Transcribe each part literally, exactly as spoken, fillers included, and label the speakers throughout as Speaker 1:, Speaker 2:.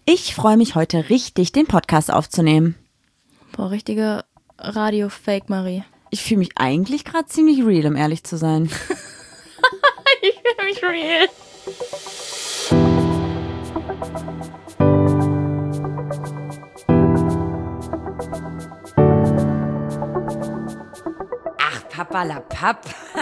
Speaker 1: Ich freue mich heute richtig, den Podcast aufzunehmen.
Speaker 2: Boah, richtige Radio-Fake, Marie.
Speaker 1: Ich fühle mich eigentlich gerade ziemlich real, um ehrlich zu sein.
Speaker 2: Ich fühle mich real.
Speaker 1: Ach, Papalapap.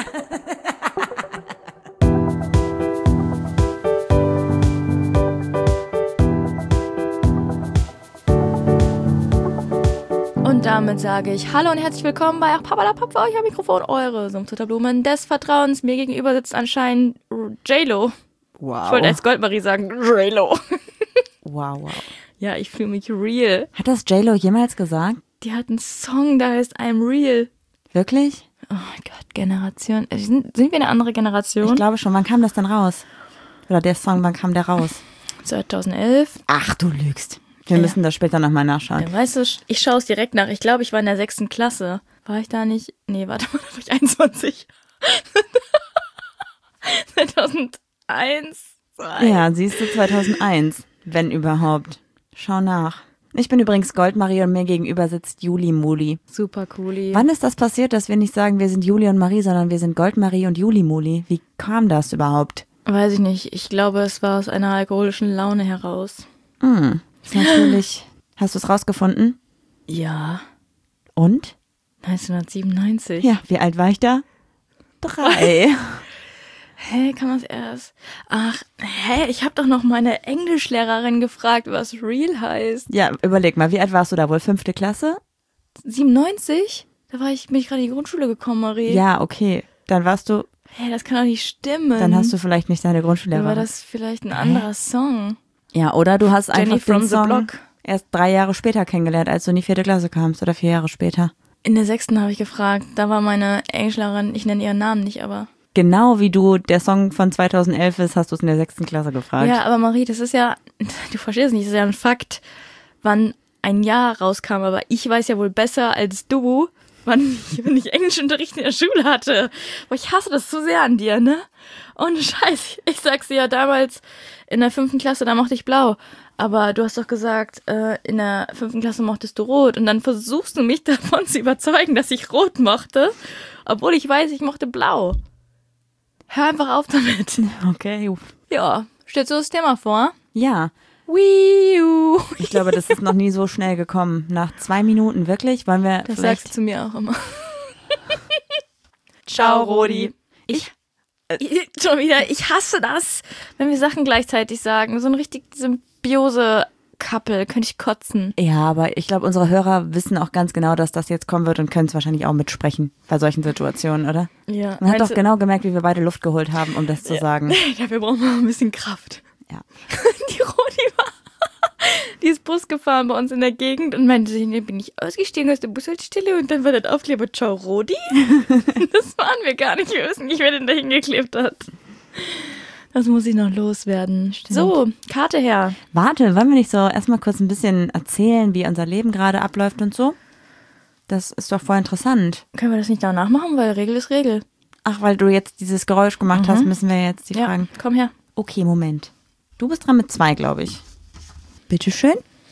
Speaker 2: Und damit sage ich Hallo und herzlich willkommen bei Ach Papalapap, für euch am Mikrofon, eure Sumpfzutterblumen des Vertrauens. Mir gegenüber sitzt anscheinend J-Lo.
Speaker 1: Wow.
Speaker 2: Ich wollte als Goldmarie sagen, J-Lo.
Speaker 1: Wow, wow.
Speaker 2: Ja, ich fühle mich real.
Speaker 1: Hat das J-Lo jemals gesagt?
Speaker 2: Die hat einen Song, der heißt I'm Real.
Speaker 1: Wirklich?
Speaker 2: Oh mein Gott, Generation. Sind, sind wir eine andere Generation?
Speaker 1: Ich glaube schon. Wann kam das denn raus? Oder der Song, wann kam der raus?
Speaker 2: zweitausendelf.
Speaker 1: Ach, du lügst. Wir
Speaker 2: Ja.
Speaker 1: müssen das später nochmal nachschauen.
Speaker 2: Ja, weißt du, ich schaue es direkt nach. Ich glaube, ich war in der sechsten Klasse. War ich da nicht? Nee, warte mal, da war ich einundzwanzig. zweitausendeins. zwei.
Speaker 1: Ja, siehst du, zweitausendeins, wenn überhaupt. Schau nach. Ich bin übrigens Goldmarie und mir gegenüber sitzt Juli Muli.
Speaker 2: Super cooli.
Speaker 1: Wann ist das passiert, dass wir nicht sagen, wir sind Juli und Marie, sondern wir sind Goldmarie und Juli Muli? Wie kam das überhaupt?
Speaker 2: Weiß ich nicht. Ich glaube, es war aus einer alkoholischen Laune heraus.
Speaker 1: Hm, ist natürlich. Hast du es rausgefunden?
Speaker 2: Ja.
Speaker 1: Und?
Speaker 2: neunzehnhundertsiebenundneunzig.
Speaker 1: Ja, wie alt war ich da? Drei.
Speaker 2: Hä, kann man es erst? Ach, hä, ich habe doch noch meine Englischlehrerin gefragt, was real heißt.
Speaker 1: Ja, überleg mal, wie alt warst du da wohl? Fünfte Klasse?
Speaker 2: siebenundneunzig? Da war ich, bin ich gerade in die Grundschule gekommen, Marie.
Speaker 1: Ja, okay. Dann warst du,
Speaker 2: Hä, das kann doch nicht stimmen.
Speaker 1: dann hast du vielleicht nicht deine
Speaker 2: Dann
Speaker 1: Grundschullehrerin.
Speaker 2: war das vielleicht ein anderer Song.
Speaker 1: Ja, oder du hast
Speaker 2: Jenny
Speaker 1: einfach
Speaker 2: from
Speaker 1: den
Speaker 2: the
Speaker 1: Song
Speaker 2: Block.
Speaker 1: erst drei Jahre später kennengelernt, als du in die vierte Klasse kamst oder vier Jahre später.
Speaker 2: In der sechsten habe ich gefragt. Da war meine Englischlehrerin, ich nenne ihren Namen nicht, aber...
Speaker 1: Genau wie du der Song von zweitausendelf ist, hast du es in der sechsten Klasse gefragt.
Speaker 2: Ja, aber Marie, das ist ja... Du verstehst es nicht, das ist ja ein Fakt, wann ein Jahr rauskam. Aber ich weiß ja wohl besser als du, wann ich, wenn ich Englischunterricht in der Schule hatte. Boah, ich hasse das so sehr an dir, ne? Ohne Scheiß. Ich sag's dir ja damals in der fünften Klasse, da mochte ich blau. Aber du hast doch gesagt, äh, in der fünften Klasse mochtest du rot. Und dann versuchst du mich davon zu überzeugen, dass ich rot mochte, obwohl ich weiß, ich mochte blau. Hör einfach auf damit.
Speaker 1: Okay.
Speaker 2: Ja, stellst du das Thema vor?
Speaker 1: Ja,
Speaker 2: Wiu.
Speaker 1: ich glaube, das ist noch nie so schnell gekommen. Nach zwei Minuten, wirklich? Wollen wir
Speaker 2: Das
Speaker 1: vielleicht...
Speaker 2: sagst du mir auch immer.
Speaker 1: Ciao, Rodi.
Speaker 2: Ich, ich, schon wieder, ich hasse das, wenn wir Sachen gleichzeitig sagen. So ein richtig Symbiose-Couple, könnte ich kotzen.
Speaker 1: Ja, aber ich glaube, unsere Hörer wissen auch ganz genau, dass das jetzt kommen wird und können es wahrscheinlich auch mitsprechen bei solchen Situationen, oder?
Speaker 2: Ja.
Speaker 1: Man hat doch genau gemerkt, wie wir beide Luft geholt haben, um das zu sagen.
Speaker 2: Ja, wir brauchen mal ein bisschen Kraft.
Speaker 1: Ja.
Speaker 2: Die Rodi war, die ist Bus gefahren bei uns in der Gegend und meinte sich, nee, bin ich ausgestiegen aus der Bushaltestelle und dann war das Aufkleber, ciao Rodi. Das waren wir gar nicht, wir wissen nicht, wer den da hingeklebt hat. Das muss ich noch loswerden.
Speaker 1: Stimmt.
Speaker 2: So, Karte her.
Speaker 1: Warte, wollen wir nicht so erstmal kurz ein bisschen erzählen, wie unser Leben gerade abläuft und so? Das ist doch voll interessant.
Speaker 2: Können wir das nicht danach machen, weil Regel ist Regel.
Speaker 1: Ach, weil du jetzt dieses Geräusch gemacht hast, müssen wir jetzt die
Speaker 2: Ja,
Speaker 1: Fragen.
Speaker 2: komm her.
Speaker 1: Okay, Moment. Du bist dran mit zwei, glaube ich. Bitteschön.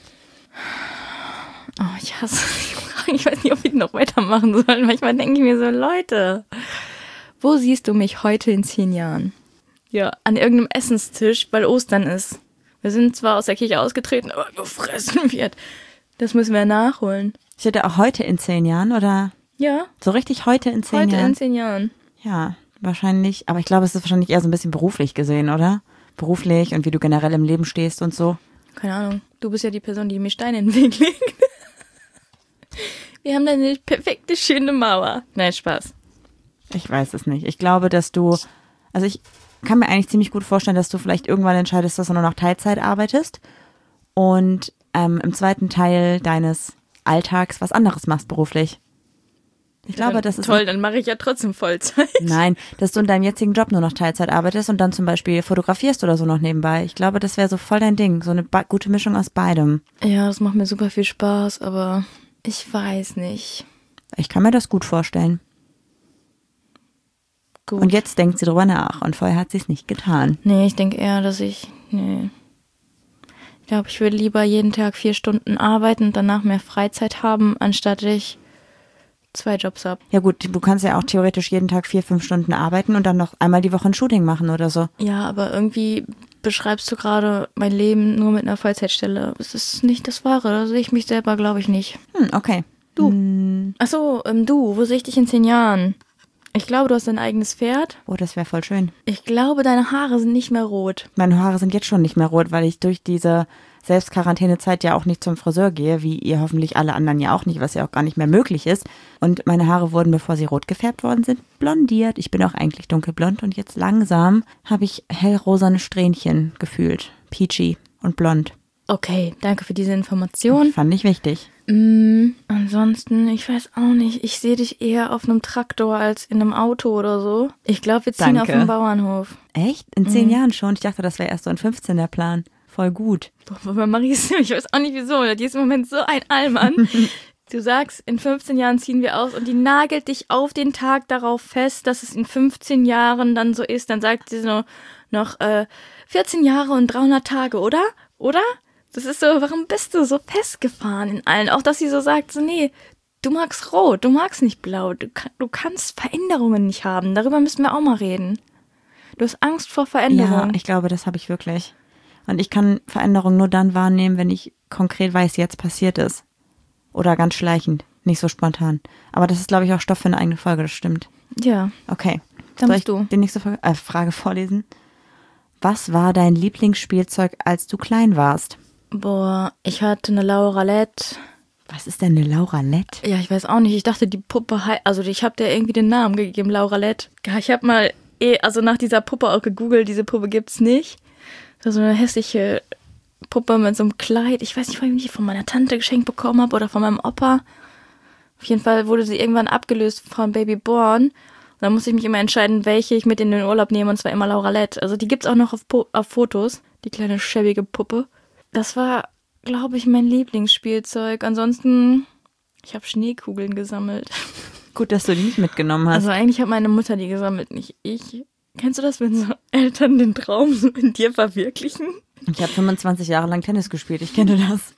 Speaker 2: Oh, ich hasse die Fragen. Ich weiß nicht, ob wir noch weitermachen sollen. Manchmal denke ich mir so, Leute, wo siehst du mich heute in zehn Jahren? Ja, an irgendeinem Essenstisch, weil Ostern ist. Wir sind zwar aus der Kirche ausgetreten, aber gefressen wird. Das müssen wir nachholen.
Speaker 1: Ich hätte auch heute in zehn Jahren oder
Speaker 2: Ja,
Speaker 1: so richtig heute in zehn
Speaker 2: heute
Speaker 1: Jahren.
Speaker 2: in zehn Jahren.
Speaker 1: Ja, wahrscheinlich. Aber ich glaube, es ist wahrscheinlich eher so ein bisschen beruflich gesehen, oder? Beruflich und wie du generell im Leben stehst und so.
Speaker 2: Keine Ahnung. Du bist ja die Person, die mir Steine in den Weg legt. Wir haben da eine perfekte, schöne Mauer. Nein, Spaß.
Speaker 1: Ich weiß es nicht. Ich glaube, dass du, also ich kann mir eigentlich ziemlich gut vorstellen, dass du vielleicht irgendwann entscheidest, dass du nur noch Teilzeit arbeitest und ähm, im zweiten Teil deines Alltags was anderes machst beruflich. Ich glaube, das ist...
Speaker 2: Toll, dann mache ich ja trotzdem Vollzeit.
Speaker 1: Nein, dass du in deinem jetzigen Job nur noch Teilzeit arbeitest und dann zum Beispiel fotografierst oder so noch nebenbei. Ich glaube, das wäre so voll dein Ding. So eine ba- gute Mischung aus beidem.
Speaker 2: Ja, das macht mir super viel Spaß, aber ich weiß nicht.
Speaker 1: Ich kann mir das gut vorstellen.
Speaker 2: Gut.
Speaker 1: Und jetzt denkt sie drüber nach und vorher hat sie es nicht getan.
Speaker 2: Nee, ich denke eher, dass ich... Nee. Ich glaube, ich würde lieber jeden Tag vier Stunden arbeiten und danach mehr Freizeit haben, anstatt ich zwei Jobs habe.
Speaker 1: Ja gut, du kannst ja auch theoretisch jeden Tag vier, fünf Stunden arbeiten und dann noch einmal die Woche ein Shooting machen oder so.
Speaker 2: Ja, aber irgendwie beschreibst du gerade mein Leben nur mit einer Vollzeitstelle. Das ist nicht das Wahre, da sehe ich mich selber, glaube ich, nicht.
Speaker 1: Hm, okay.
Speaker 2: Du.
Speaker 1: Hm.
Speaker 2: Ach so, ähm, du, wo sehe ich dich in zehn Jahren? Ich glaube, du hast dein eigenes Pferd.
Speaker 1: Oh, das wäre voll schön.
Speaker 2: Ich glaube, deine Haare sind nicht mehr rot.
Speaker 1: Meine Haare sind jetzt schon nicht mehr rot, weil ich durch diese Selbstquarantänezeit ja auch nicht zum Friseur gehe, wie ihr hoffentlich alle anderen ja auch nicht, was ja auch gar nicht mehr möglich ist. Und meine Haare wurden, bevor sie rot gefärbt worden sind, blondiert. Ich bin auch eigentlich dunkelblond und jetzt langsam habe ich hellrosane Strähnchen gefühlt. Peachy und blond.
Speaker 2: Okay, danke für diese Information.
Speaker 1: Fand ich wichtig.
Speaker 2: Mm, ansonsten, ich weiß auch nicht. Ich sehe dich eher auf einem Traktor als in einem Auto oder so. Ich glaube, wir ziehen
Speaker 1: Danke.
Speaker 2: auf dem Bauernhof.
Speaker 1: Echt? In zehn Jahren schon? Ich dachte, das wäre erst so in fünfzehn der Plan. Voll gut.
Speaker 2: Boah, bei Marie ist, ich weiß auch nicht wieso, die ist im Moment so ein Allmann. Du sagst, in fünfzehn Jahren ziehen wir aus und die nagelt dich auf den Tag darauf fest, dass es in fünfzehn Jahren dann so ist. Dann sagt sie so noch äh, vierzehn Jahre und dreihundert Tage, oder? Oder? Das ist so, warum bist du so festgefahren in allen? Auch, dass sie so sagt, so nee, du magst rot, du magst nicht blau, du, du kannst Veränderungen nicht haben. Darüber müssen wir auch mal reden. Du hast Angst vor Veränderungen.
Speaker 1: Ja, ich glaube, das habe ich wirklich. Und ich kann Veränderungen nur dann wahrnehmen, wenn ich konkret weiß, jetzt passiert ist. Oder ganz schleichend, nicht so spontan. Aber das ist, glaube ich, auch Stoff für eine eigene Folge, das stimmt.
Speaker 2: Ja.
Speaker 1: Okay.
Speaker 2: Dann
Speaker 1: Soll
Speaker 2: bist
Speaker 1: ich
Speaker 2: du.
Speaker 1: die nächste Frage, äh, Frage vorlesen? Was war dein Lieblingsspielzeug, als du klein warst?
Speaker 2: Boah, ich hatte eine Lauralette.
Speaker 1: Was ist denn eine Lauralette?
Speaker 2: Ja, ich weiß auch nicht. Ich dachte, die Puppe, hei- also ich habe der irgendwie den Namen gegeben, Lauralette. Ja, ich habe mal, eh, also nach dieser Puppe auch gegoogelt, diese Puppe gibt's nicht. Das war so eine hässliche Puppe mit so einem Kleid. Ich weiß nicht, ob ich die von meiner Tante geschenkt bekommen habe oder von meinem Opa. Auf jeden Fall wurde sie irgendwann abgelöst von Baby Born. Und dann musste ich mich immer entscheiden, welche ich mit in den Urlaub nehme. Und zwar immer Lauralette. Also die gibt's auch noch auf, po- auf Fotos, die kleine schäbige Puppe. Das war, glaube ich, mein Lieblingsspielzeug. Ansonsten, ich habe Schneekugeln gesammelt.
Speaker 1: Gut, dass du die nicht mitgenommen hast.
Speaker 2: Also eigentlich hat meine Mutter die gesammelt, nicht ich. Kennst du das, wenn so Eltern den Traum so in dir verwirklichen?
Speaker 1: Ich habe fünfundzwanzig Jahre lang Tennis gespielt, ich kenne das.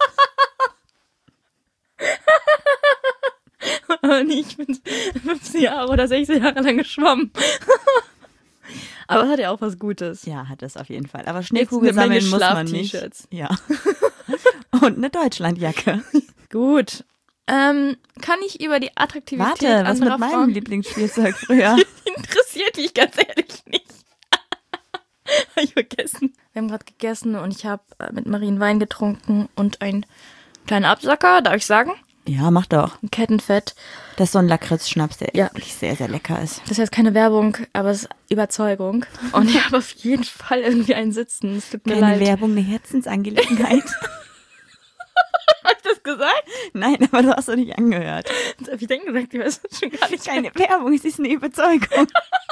Speaker 2: Aber nicht, ich bin fünfzehn Jahre oder sechzehn Jahre lang geschwommen. Aber es hat ja auch was Gutes.
Speaker 1: Ja, hat es auf jeden Fall. Aber
Speaker 2: Jetzt
Speaker 1: Schneekugel
Speaker 2: eine Menge
Speaker 1: sammeln muss man nicht.
Speaker 2: Schlaf-T-Shirts.
Speaker 1: Ja. Und eine Deutschlandjacke.
Speaker 2: Gut. Ähm, kann ich über die Attraktivität
Speaker 1: Warte, was
Speaker 2: anderer
Speaker 1: mit meinem
Speaker 2: Frauen...
Speaker 1: Lieblingsspielzeug früher?
Speaker 2: Interessiert mich ganz ehrlich nicht. Habe ich vergessen. Wir haben gerade gegessen und ich habe äh, mit Marien Wein getrunken und einen kleinen Absacker, darf ich sagen?
Speaker 1: Ja, mach doch.
Speaker 2: Ein Kettenfett.
Speaker 1: Das ist so ein Lakritz-Schnaps, der
Speaker 2: Ja.
Speaker 1: wirklich sehr, sehr lecker ist.
Speaker 2: Das ist jetzt keine Werbung, aber es ist Überzeugung. Und ich habe auf jeden Fall irgendwie einen Sitzen. Es tut mir
Speaker 1: Keine
Speaker 2: leid.
Speaker 1: Werbung, eine Herzensangelegenheit.
Speaker 2: Habe ich das gesagt?
Speaker 1: Nein, aber du hast doch nicht angehört.
Speaker 2: Das habe ich denn gesagt? Ich weiß es schon gar nicht.
Speaker 1: Keine Werbung, es ist eine Überzeugung.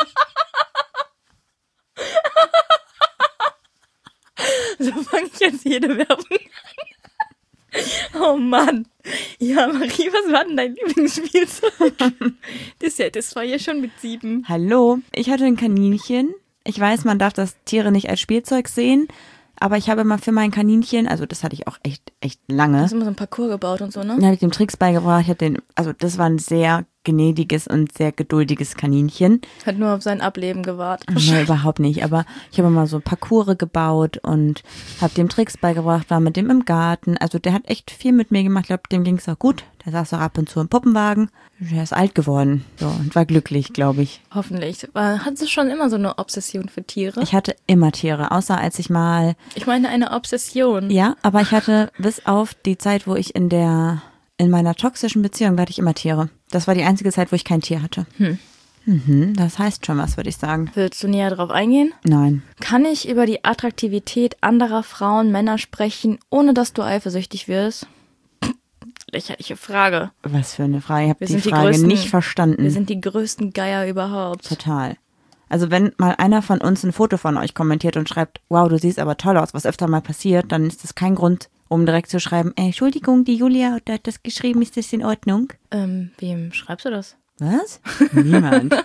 Speaker 2: So fange ich jetzt jede Werbung an. Oh Mann. Ja, Marie, was war denn dein Lieblingsspielzeug? Das, ja, das war ja schon mit sieben.
Speaker 1: Hallo, ich hatte ein Kaninchen. Ich weiß, man darf das Tiere nicht als Spielzeug sehen, aber ich habe mal für mein Kaninchen, also das hatte ich auch echt, echt lange,
Speaker 2: Hast du immer so ein Parcours gebaut und so, ne?
Speaker 1: da habe ich dem Tricks beigebracht. Ich habe den, also das war ein sehr gnädiges und sehr geduldiges Kaninchen.
Speaker 2: Hat nur auf sein Ableben gewartet.
Speaker 1: Nee, überhaupt nicht, aber ich habe mal so Parcours gebaut und habe dem Tricks beigebracht, war mit dem im Garten. Also der hat echt viel mit mir gemacht. Ich glaube, dem ging es auch gut. Der saß auch ab und zu im Puppenwagen. Der ist alt geworden so, und war glücklich, glaube ich.
Speaker 2: Hoffentlich. War- Hattest du schon immer so eine Obsession für Tiere?
Speaker 1: Ich hatte immer Tiere, außer als ich mal,
Speaker 2: Ich meine eine Obsession.
Speaker 1: ja, aber ich hatte bis auf die Zeit, wo ich in der, in meiner toxischen Beziehung, hatte ich immer Tiere. Das war die einzige Zeit, wo ich kein Tier hatte.
Speaker 2: Hm.
Speaker 1: Mhm, das heißt schon was, würde ich sagen.
Speaker 2: Willst du näher drauf eingehen?
Speaker 1: Nein.
Speaker 2: Kann ich über die Attraktivität anderer Frauen, Männer sprechen, ohne dass du eifersüchtig wirst? Lächerliche Frage.
Speaker 1: Was für eine Frage. Ich habe
Speaker 2: Wir
Speaker 1: die
Speaker 2: sind die
Speaker 1: Frage
Speaker 2: größten-
Speaker 1: nicht verstanden.
Speaker 2: Wir sind die größten Geier überhaupt.
Speaker 1: Total. Also wenn mal einer von uns ein Foto von euch kommentiert und schreibt, wow, du siehst aber toll aus, was öfter mal passiert, dann ist das kein Grund, um direkt zu schreiben, ey, Entschuldigung, die Julia hat das geschrieben, ist das in Ordnung?
Speaker 2: Ähm, wem schreibst du das?
Speaker 1: Was? Niemand.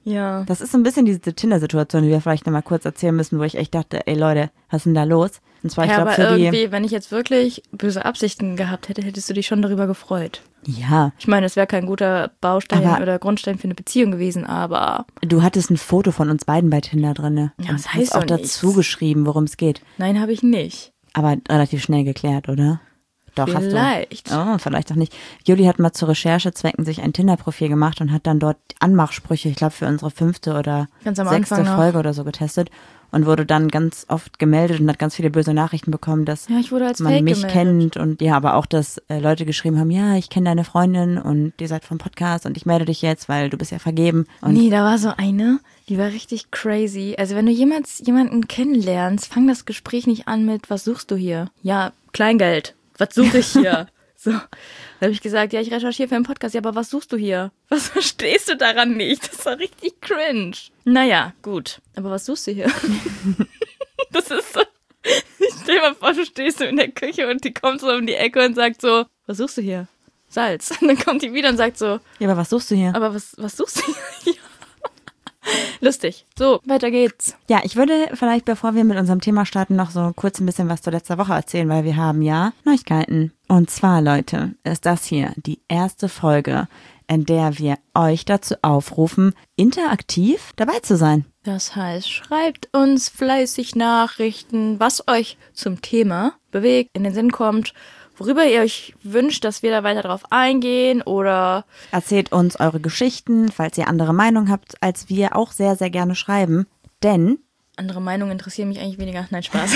Speaker 2: Ja.
Speaker 1: Das ist so ein bisschen diese Tinder-Situation, die wir vielleicht nochmal kurz erzählen müssen, wo ich echt dachte, ey Leute, was ist denn da los? Und zwar, ich
Speaker 2: Ja,
Speaker 1: glaube,
Speaker 2: aber
Speaker 1: für die.
Speaker 2: irgendwie, wenn ich jetzt wirklich böse Absichten gehabt hätte, hättest du dich schon darüber gefreut.
Speaker 1: Ja,
Speaker 2: Ich meine, es wäre kein guter Baustein
Speaker 1: Aber-
Speaker 2: oder Grundstein für eine Beziehung gewesen, aber
Speaker 1: du hattest ein Foto von uns beiden bei Tinder drin.
Speaker 2: Ja,
Speaker 1: und
Speaker 2: das heißt
Speaker 1: hast auch
Speaker 2: doch nichts.
Speaker 1: dazu geschrieben, worum es geht.
Speaker 2: nein, habe ich nicht.
Speaker 1: Aber relativ schnell geklärt, oder? Doch,
Speaker 2: Vielleicht.
Speaker 1: hast du. Oh, vielleicht auch nicht. Juli hat mal zu Recherchezwecken sich ein Tinder-Profil gemacht und hat dann dort Anmachsprüche, ich glaube für unsere fünfte oder
Speaker 2: Ganz am
Speaker 1: sechste
Speaker 2: Anfang noch.
Speaker 1: Folge oder so getestet und wurde dann ganz oft gemeldet und hat ganz viele böse Nachrichten bekommen, dass
Speaker 2: Ja, ich wurde als
Speaker 1: man
Speaker 2: Fake
Speaker 1: mich
Speaker 2: gemeldet.
Speaker 1: kennt und ja, aber auch, dass äh, Leute geschrieben haben, ja, ich kenne deine Freundin und ihr seid vom Podcast und ich melde dich jetzt, weil du bist ja vergeben. Und
Speaker 2: Nee, da war so eine, die war richtig crazy. Also wenn du jemals jemanden kennenlernst, fang das Gespräch nicht an mit, was suchst du hier? Ja, Kleingeld. Was suche ich hier? So, da habe ich gesagt, ja, ich recherchiere für einen Podcast. Ja, aber was suchst du hier? Was verstehst du daran nicht? Das war richtig cringe. Naja, gut. Aber was suchst du hier? Das ist so. Ich stell mal vor, du stehst so in der Küche und die kommt so um die Ecke und sagt so, was suchst du hier? Salz. Und dann kommt die wieder und sagt so,
Speaker 1: ja, aber was suchst du hier?
Speaker 2: aber was, was suchst du hier? Lustig. So, weiter geht's.
Speaker 1: Ja, ich würde vielleicht, bevor wir mit unserem Thema starten, noch so kurz ein bisschen was zur letzten Woche erzählen, weil wir haben ja Neuigkeiten. Und zwar, Leute, ist das hier die erste Folge, in der wir euch dazu aufrufen, interaktiv dabei zu sein.
Speaker 2: Das heißt, schreibt uns fleißig Nachrichten, was euch zum Thema bewegt, in den Sinn kommt, worüber ihr euch wünscht, dass wir da weiter drauf eingehen oder
Speaker 1: Erzählt uns eure Geschichten, falls ihr andere Meinung habt, als wir auch sehr, sehr gerne schreiben. Denn
Speaker 2: andere Meinungen interessieren mich eigentlich weniger. Nein, Spaß.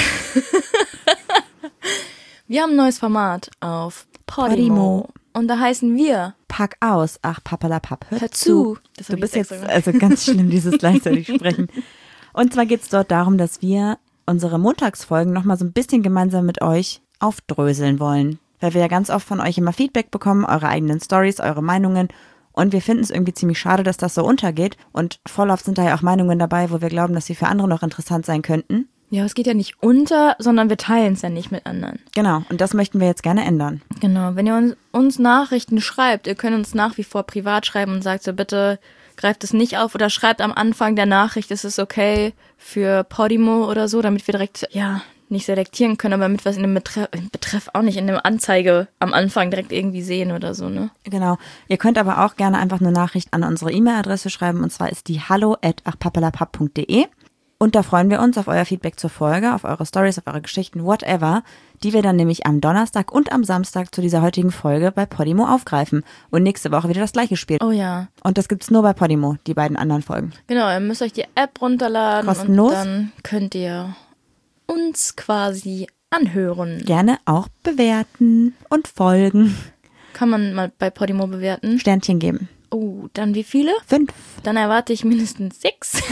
Speaker 2: Wir haben ein neues Format auf Podimo.
Speaker 1: Podimo.
Speaker 2: Und da heißen wir
Speaker 1: pack aus, ach papalapap, hör,
Speaker 2: Hör
Speaker 1: zu.
Speaker 2: zu. Das hab
Speaker 1: Du
Speaker 2: ich
Speaker 1: bist
Speaker 2: jetzt
Speaker 1: jetzt
Speaker 2: extra
Speaker 1: also ganz schlimm, dieses gleichzeitig sprechen. Und zwar geht es dort darum, dass wir unsere Montagsfolgen nochmal so ein bisschen gemeinsam mit euch aufdröseln wollen. Weil wir ja ganz oft von euch immer Feedback bekommen, eure eigenen Stories, eure Meinungen. Und wir finden es irgendwie ziemlich schade, dass das so untergeht. Und voll oft sind da ja auch Meinungen dabei, wo wir glauben, dass sie für andere noch interessant sein könnten.
Speaker 2: Ja, es geht ja nicht unter, sondern wir teilen es ja nicht mit anderen.
Speaker 1: Genau, und das möchten wir jetzt gerne ändern.
Speaker 2: Genau, wenn ihr uns, uns Nachrichten schreibt, ihr könnt uns nach wie vor privat schreiben und sagt so, bitte greift es nicht auf oder schreibt am Anfang der Nachricht, es ist okay für Podimo oder so, damit wir direkt, ja, nicht selektieren können, aber mit was in dem Betreff, Betreff auch nicht, in der Anzeige am Anfang direkt irgendwie sehen oder so, ne?
Speaker 1: Genau. Ihr könnt aber auch gerne einfach eine Nachricht an unsere E-Mail-Adresse schreiben und zwar ist die hallo at ach papalapap punkt de. Und da freuen wir uns auf euer Feedback zur Folge, auf eure Stories, auf eure Geschichten, whatever, die wir dann nämlich am Donnerstag und am Samstag zu dieser heutigen Folge bei Podimo aufgreifen und nächste Woche wieder das gleiche Spiel.
Speaker 2: Oh ja.
Speaker 1: Und das gibt's nur bei Podimo, die beiden anderen Folgen.
Speaker 2: Genau, ihr müsst euch die App runterladen
Speaker 1: Kostenlos.
Speaker 2: und dann könnt ihr uns quasi anhören.
Speaker 1: Gerne auch bewerten und folgen.
Speaker 2: Kann man mal bei Podimo bewerten.
Speaker 1: Sternchen geben.
Speaker 2: Oh, dann wie viele?
Speaker 1: Fünf.
Speaker 2: Dann erwarte ich mindestens sechs.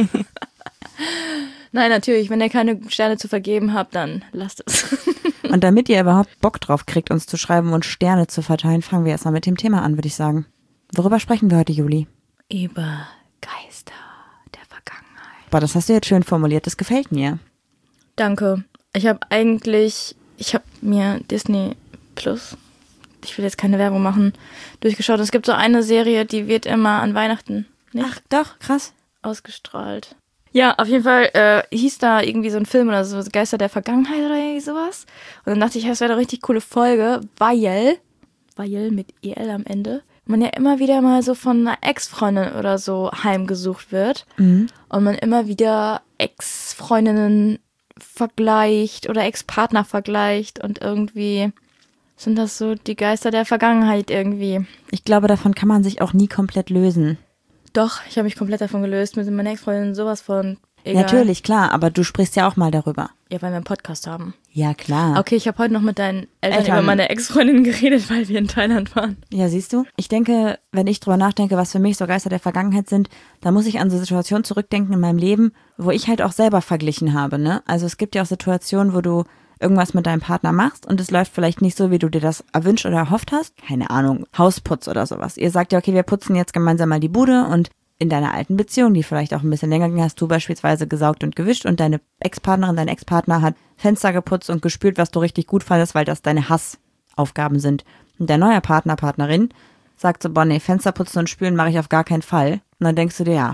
Speaker 2: Nein, natürlich, wenn ihr keine Sterne zu vergeben habt, dann lasst es.
Speaker 1: Und damit ihr überhaupt Bock drauf kriegt, uns zu schreiben und Sterne zu verteilen, fangen wir erstmal mit dem Thema an, würde ich sagen. Worüber sprechen wir heute, Juli?
Speaker 2: Über Geister der Vergangenheit.
Speaker 1: Boah, das hast du jetzt schön formuliert, das gefällt mir.
Speaker 2: Danke. Ich habe eigentlich, ich habe mir Disney Plus, ich will jetzt keine Werbung machen, durchgeschaut. Es gibt so eine Serie, die wird immer an Weihnachten nicht
Speaker 1: Ach, doch, krass.
Speaker 2: ausgestrahlt. Ja, auf jeden Fall äh, hieß da irgendwie so ein Film oder so, Geister der Vergangenheit oder irgendwie sowas. Und dann dachte ich, das wäre eine richtig coole Folge, weil, weil mit E L am Ende, man ja immer wieder mal so von einer Ex-Freundin oder so heimgesucht wird.
Speaker 1: Mhm.
Speaker 2: Und man immer wieder Ex-Freundinnen vergleicht oder Ex-Partner vergleicht und irgendwie sind das so die Geister der Vergangenheit irgendwie.
Speaker 1: Ich glaube, davon kann man sich auch nie komplett lösen.
Speaker 2: Doch, ich habe mich komplett davon gelöst. Mir sind meine Ex-Freundinnen sowas von egal.
Speaker 1: Natürlich, klar, aber du sprichst ja auch mal darüber.
Speaker 2: Ja, weil wir einen Podcast haben.
Speaker 1: Ja, klar.
Speaker 2: Okay, ich habe heute noch mit deinen Eltern,
Speaker 1: Eltern.
Speaker 2: über meine Ex-Freundin geredet, weil wir in Thailand waren.
Speaker 1: Ja, siehst du? Ich denke, wenn ich drüber nachdenke, was für mich so Geister der Vergangenheit sind, dann muss ich an so Situationen zurückdenken in meinem Leben, wo ich halt auch selber verglichen habe, ne? Also es gibt ja auch Situationen, wo du irgendwas mit deinem Partner machst und es läuft vielleicht nicht so, wie du dir das erwünscht oder erhofft hast. Keine Ahnung, Hausputz oder sowas. Ihr sagt ja, okay, wir putzen jetzt gemeinsam mal die Bude und in deiner alten Beziehung, die vielleicht auch ein bisschen länger ging, hast du beispielsweise gesaugt und gewischt und deine Ex-Partnerin, dein Ex-Partner hat Fenster geputzt und gespült, was du richtig gut fandest, weil das deine Hassaufgaben sind. Und der neue Partner, Partnerin sagt so, boah, nee, Fenster putzen und spülen mache ich auf gar keinen Fall. Und dann denkst du dir, ja,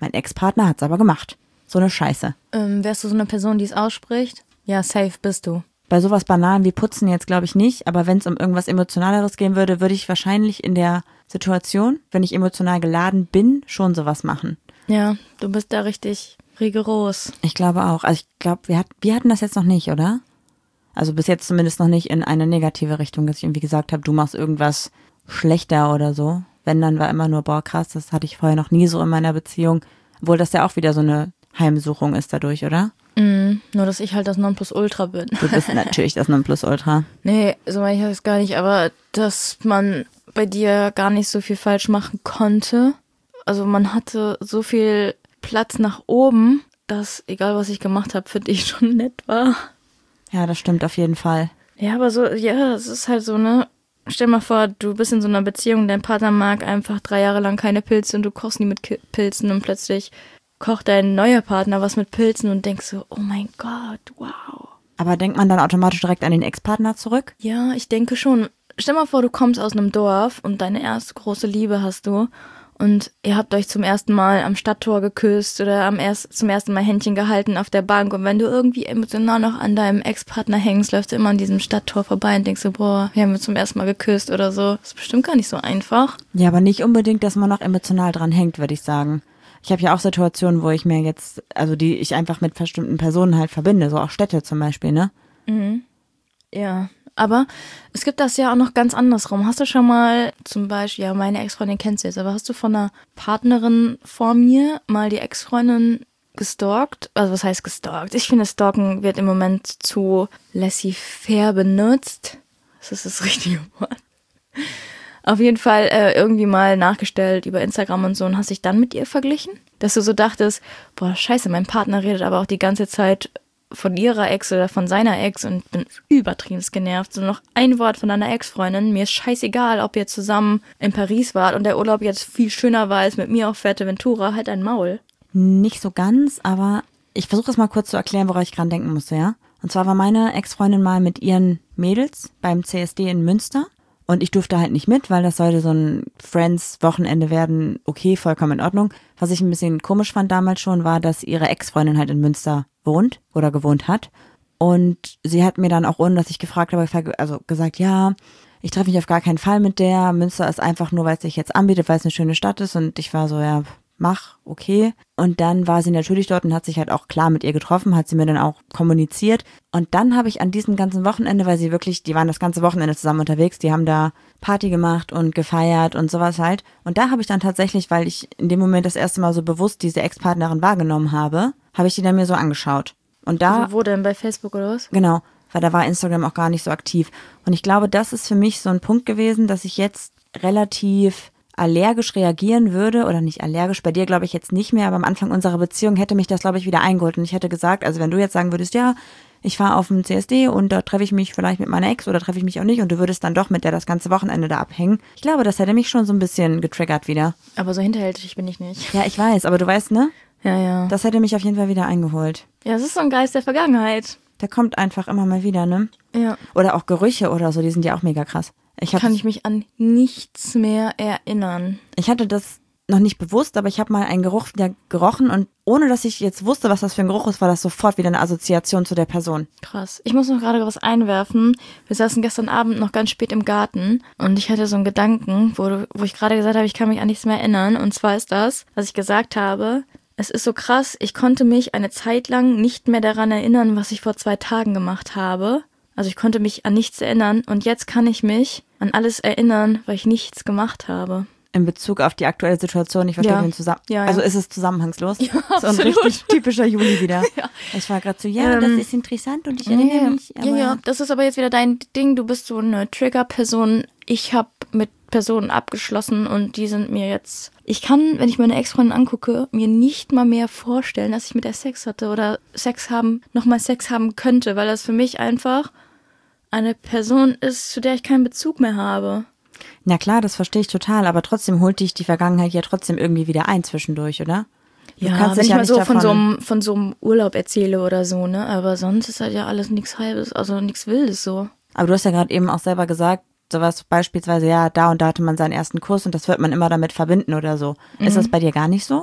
Speaker 1: Mein Ex-Partner hat's aber gemacht. So eine Scheiße.
Speaker 2: Ähm, wärst du so eine Person, die es ausspricht? Ja, safe bist du.
Speaker 1: Bei sowas Banalen wie Putzen jetzt glaube ich nicht, aber wenn es um irgendwas Emotionaleres gehen würde, würde ich wahrscheinlich in der Situation, wenn ich emotional geladen bin, schon sowas machen.
Speaker 2: Ja, du bist da richtig rigoros.
Speaker 1: Ich glaube auch. Also ich glaube, wir, hat, wir hatten das jetzt noch nicht, oder? Also bis jetzt zumindest noch nicht in eine negative Richtung, dass ich irgendwie gesagt habe, du machst irgendwas schlechter oder so. Wenn, dann war immer nur, boah krass, das hatte ich vorher noch nie so in meiner Beziehung. Obwohl das ja auch wieder so eine Heimsuchung ist dadurch, oder?
Speaker 2: Mm, nur, dass ich halt das Nonplusultra bin.
Speaker 1: Du bist natürlich das Nonplusultra.
Speaker 2: Nee, so meine ich das gar nicht, aber dass man bei dir gar nicht so viel falsch machen konnte. Also man hatte so viel Platz nach oben, dass, egal was ich gemacht habe, für dich schon nett war.
Speaker 1: Ja, das stimmt auf jeden Fall.
Speaker 2: Ja, aber so, ja, es ist halt so, ne? Stell mal vor, du bist in so einer Beziehung, dein Partner mag einfach drei Jahre lang keine Pilze und du kochst nie mit Ki- Pilzen und plötzlich kocht dein neuer Partner was mit Pilzen und denkst so, oh mein Gott, wow.
Speaker 1: Aber denkt man dann automatisch direkt an den Ex-Partner zurück?
Speaker 2: Ja, ich denke schon. Stell mal vor, du kommst aus einem Dorf und deine erste große Liebe hast du und ihr habt euch zum ersten Mal am Stadttor geküsst oder am erst, zum ersten Mal Händchen gehalten auf der Bank und wenn du irgendwie emotional noch an deinem Ex-Partner hängst, läufst du immer an diesem Stadttor vorbei und denkst so, boah, wir haben uns zum ersten Mal geküsst oder so. Das ist bestimmt gar nicht so einfach.
Speaker 1: Ja, aber nicht unbedingt, dass man noch emotional dran hängt, würde ich sagen. Ich habe ja auch Situationen, wo ich mir jetzt, also die ich einfach mit bestimmten Personen halt verbinde, so auch Städte zum Beispiel, ne?
Speaker 2: Mhm. Ja, aber es gibt das ja auch noch ganz andersrum. Hast du schon mal zum Beispiel, ja, meine Ex-Freundin kennst du jetzt, aber hast du von einer Partnerin vor mir mal die Ex-Freundin gestalkt? Also was heißt gestalkt? Ich finde, Stalken wird im Moment zu laissez-faire benutzt. Das ist das richtige Wort. Auf jeden Fall äh, irgendwie mal nachgestellt über Instagram und so und hast dich dann mit ihr verglichen? Dass du so dachtest, boah, scheiße, mein Partner redet aber auch die ganze Zeit von ihrer Ex oder von seiner Ex und bin übertrieben genervt. So noch ein Wort von deiner Ex-Freundin. Mir ist scheißegal, ob ihr zusammen in Paris wart und der Urlaub jetzt viel schöner war als mit mir auf Fuerteventura. Halt ein Maul.
Speaker 1: Nicht so ganz, aber ich versuche es mal kurz zu erklären, worauf ich gerade denken musste, ja? Und zwar war meine Ex-Freundin mal mit ihren Mädels beim C S D in Münster. Und ich durfte halt nicht mit, weil das sollte so ein Friends-Wochenende werden. Okay, vollkommen in Ordnung. Was ich ein bisschen komisch fand damals schon, war, dass ihre Ex-Freundin halt in Münster wohnt oder gewohnt hat. Und sie hat mir dann auch, ohne dass ich gefragt habe, also gesagt, ja, ich treffe mich auf gar keinen Fall mit der. Münster ist einfach nur, weil es sich jetzt anbietet, weil es eine schöne Stadt ist. Und ich war so, ja, mach, okay. Und dann war sie natürlich dort und hat sich halt auch klar mit ihr getroffen, hat sie mir dann auch kommuniziert. Und dann habe ich an diesem ganzen Wochenende, weil sie wirklich, die waren das ganze Wochenende zusammen unterwegs, die haben da Party gemacht und gefeiert und sowas halt. Und da habe ich dann tatsächlich, weil ich in dem Moment das erste Mal so bewusst diese Ex-Partnerin wahrgenommen habe, habe ich die dann mir so angeschaut. Und da,
Speaker 2: Also wo denn? Bei Facebook oder was?
Speaker 1: Genau, weil da war Instagram auch gar nicht so aktiv. Und ich glaube, das ist für mich so ein Punkt gewesen, dass ich jetzt relativ allergisch reagieren würde, oder nicht allergisch, bei dir glaube ich jetzt nicht mehr, aber am Anfang unserer Beziehung hätte mich das, glaube ich, wieder eingeholt. Und ich hätte gesagt, also wenn du jetzt sagen würdest, ja, ich fahre auf dem C S D und da treffe ich mich vielleicht mit meiner Ex oder treffe ich mich auch nicht und du würdest dann doch mit der das ganze Wochenende da abhängen. Ich glaube, das hätte mich schon so ein bisschen getriggert wieder.
Speaker 2: Aber so hinterhältig bin ich nicht.
Speaker 1: Ja, ich weiß, aber du weißt, ne?
Speaker 2: Ja, ja.
Speaker 1: Das hätte mich auf jeden Fall wieder eingeholt.
Speaker 2: Ja, es ist so ein Geist der Vergangenheit.
Speaker 1: Der kommt einfach immer mal wieder, ne?
Speaker 2: Ja.
Speaker 1: Oder auch Gerüche oder so, die sind ja auch mega krass. Ich hab,
Speaker 2: Kann ich mich an nichts mehr erinnern.
Speaker 1: Ich hatte das noch nicht bewusst, aber ich habe mal einen Geruch wieder gerochen und ohne, dass ich jetzt wusste, was das für ein Geruch ist, war das sofort wieder eine Assoziation zu der Person.
Speaker 2: Krass. Ich muss noch gerade was einwerfen. Wir saßen gestern Abend noch ganz spät im Garten und ich hatte so einen Gedanken, wo, wo ich gerade gesagt habe, ich kann mich an nichts mehr erinnern. Und zwar ist das, was ich gesagt habe, es ist so krass, ich konnte mich eine Zeit lang nicht mehr daran erinnern, was ich vor zwei Tagen gemacht habe. Also ich konnte mich an nichts erinnern und jetzt kann ich mich an alles erinnern, weil ich nichts gemacht habe.
Speaker 1: In Bezug auf die aktuelle Situation, ich verstehe
Speaker 2: Ja.
Speaker 1: den Zusammen.
Speaker 2: Ja, ja.
Speaker 1: Also ist es zusammenhangslos?
Speaker 2: Ja,
Speaker 1: So ein
Speaker 2: absolut.
Speaker 1: richtig typischer Juli wieder.
Speaker 2: Ja.
Speaker 1: Ich war gerade so, ja,
Speaker 2: Ähm,
Speaker 1: das ist interessant und ich erinnere
Speaker 2: Ja,
Speaker 1: mich. Aber
Speaker 2: ja, ja, das ist aber jetzt wieder dein Ding. Du bist so eine Trigger-Person. Ich habe mit Personen abgeschlossen und die sind mir jetzt... Ich kann, wenn ich meine Ex-Freundin angucke, mir nicht mal mehr vorstellen, dass ich mit der Sex hatte oder Sex haben, nochmal Sex haben könnte, weil das für mich einfach eine Person ist, zu der ich keinen Bezug mehr habe.
Speaker 1: Na klar, das verstehe ich total, aber trotzdem holt dich die Vergangenheit ja trotzdem irgendwie wieder ein zwischendurch, oder? Du
Speaker 2: Ja,
Speaker 1: kannst
Speaker 2: wenn
Speaker 1: dich
Speaker 2: ich
Speaker 1: ja
Speaker 2: mal
Speaker 1: nicht
Speaker 2: so
Speaker 1: davon,
Speaker 2: von so, einem, von so einem Urlaub erzähle oder so, ne? Aber sonst ist halt ja alles nichts Halbes, also nichts Wildes so.
Speaker 1: Aber du hast ja gerade eben auch selber gesagt, sowas beispielsweise, ja, da und da hatte man seinen ersten Kuss und das wird man immer damit verbinden oder so. Ist das bei dir gar nicht so?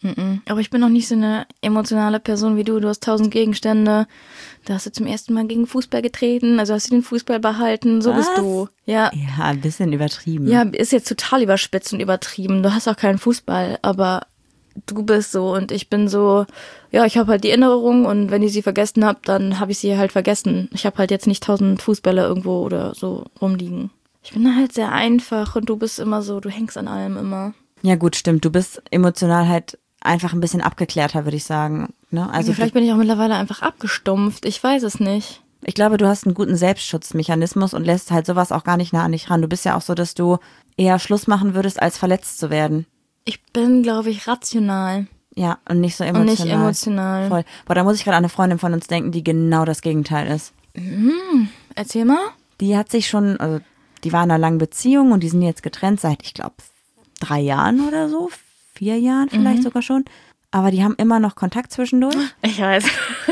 Speaker 2: Mm-mm. Aber ich bin noch nicht so eine emotionale Person wie du. Du hast tausend Gegenstände. Da hast du zum ersten Mal gegen Fußball getreten. Also hast du den Fußball behalten. So
Speaker 1: Was?
Speaker 2: bist du. Ja.
Speaker 1: Ja, ein bisschen übertrieben.
Speaker 2: Ja, ist jetzt total überspitzt und übertrieben. Du hast auch keinen Fußball, aber du bist so und ich bin so, ja, ich habe halt die Erinnerung und wenn ich sie vergessen habe, dann habe ich sie halt vergessen. Ich habe halt jetzt nicht tausend Fußbälle irgendwo oder so rumliegen. Ich bin halt sehr einfach und du bist immer so, du hängst an allem immer.
Speaker 1: Ja gut, stimmt. Du bist emotional halt einfach ein bisschen abgeklärter, würde ich sagen. Ne? Also
Speaker 2: ja, vielleicht
Speaker 1: du,
Speaker 2: bin ich auch mittlerweile einfach abgestumpft. Ich weiß es nicht.
Speaker 1: ich glaube, du hast einen guten Selbstschutzmechanismus und lässt halt sowas auch gar nicht nah an dich ran. Du bist ja auch so, dass du eher Schluss machen würdest, als verletzt zu werden.
Speaker 2: Ich bin, glaube ich, rational.
Speaker 1: Ja, und nicht so emotional.
Speaker 2: Und nicht emotional.
Speaker 1: Voll. Boah, da muss ich gerade an eine Freundin von uns denken, die genau das Gegenteil ist.
Speaker 2: Mhm. Erzähl mal.
Speaker 1: Die hat sich schon, also die war in einer langen Beziehung und die sind jetzt getrennt seit, ich glaube, drei Jahren oder so. Vier Jahren vielleicht
Speaker 2: Mhm.
Speaker 1: sogar schon. Aber die haben immer noch Kontakt zwischendurch.
Speaker 2: Ich weiß.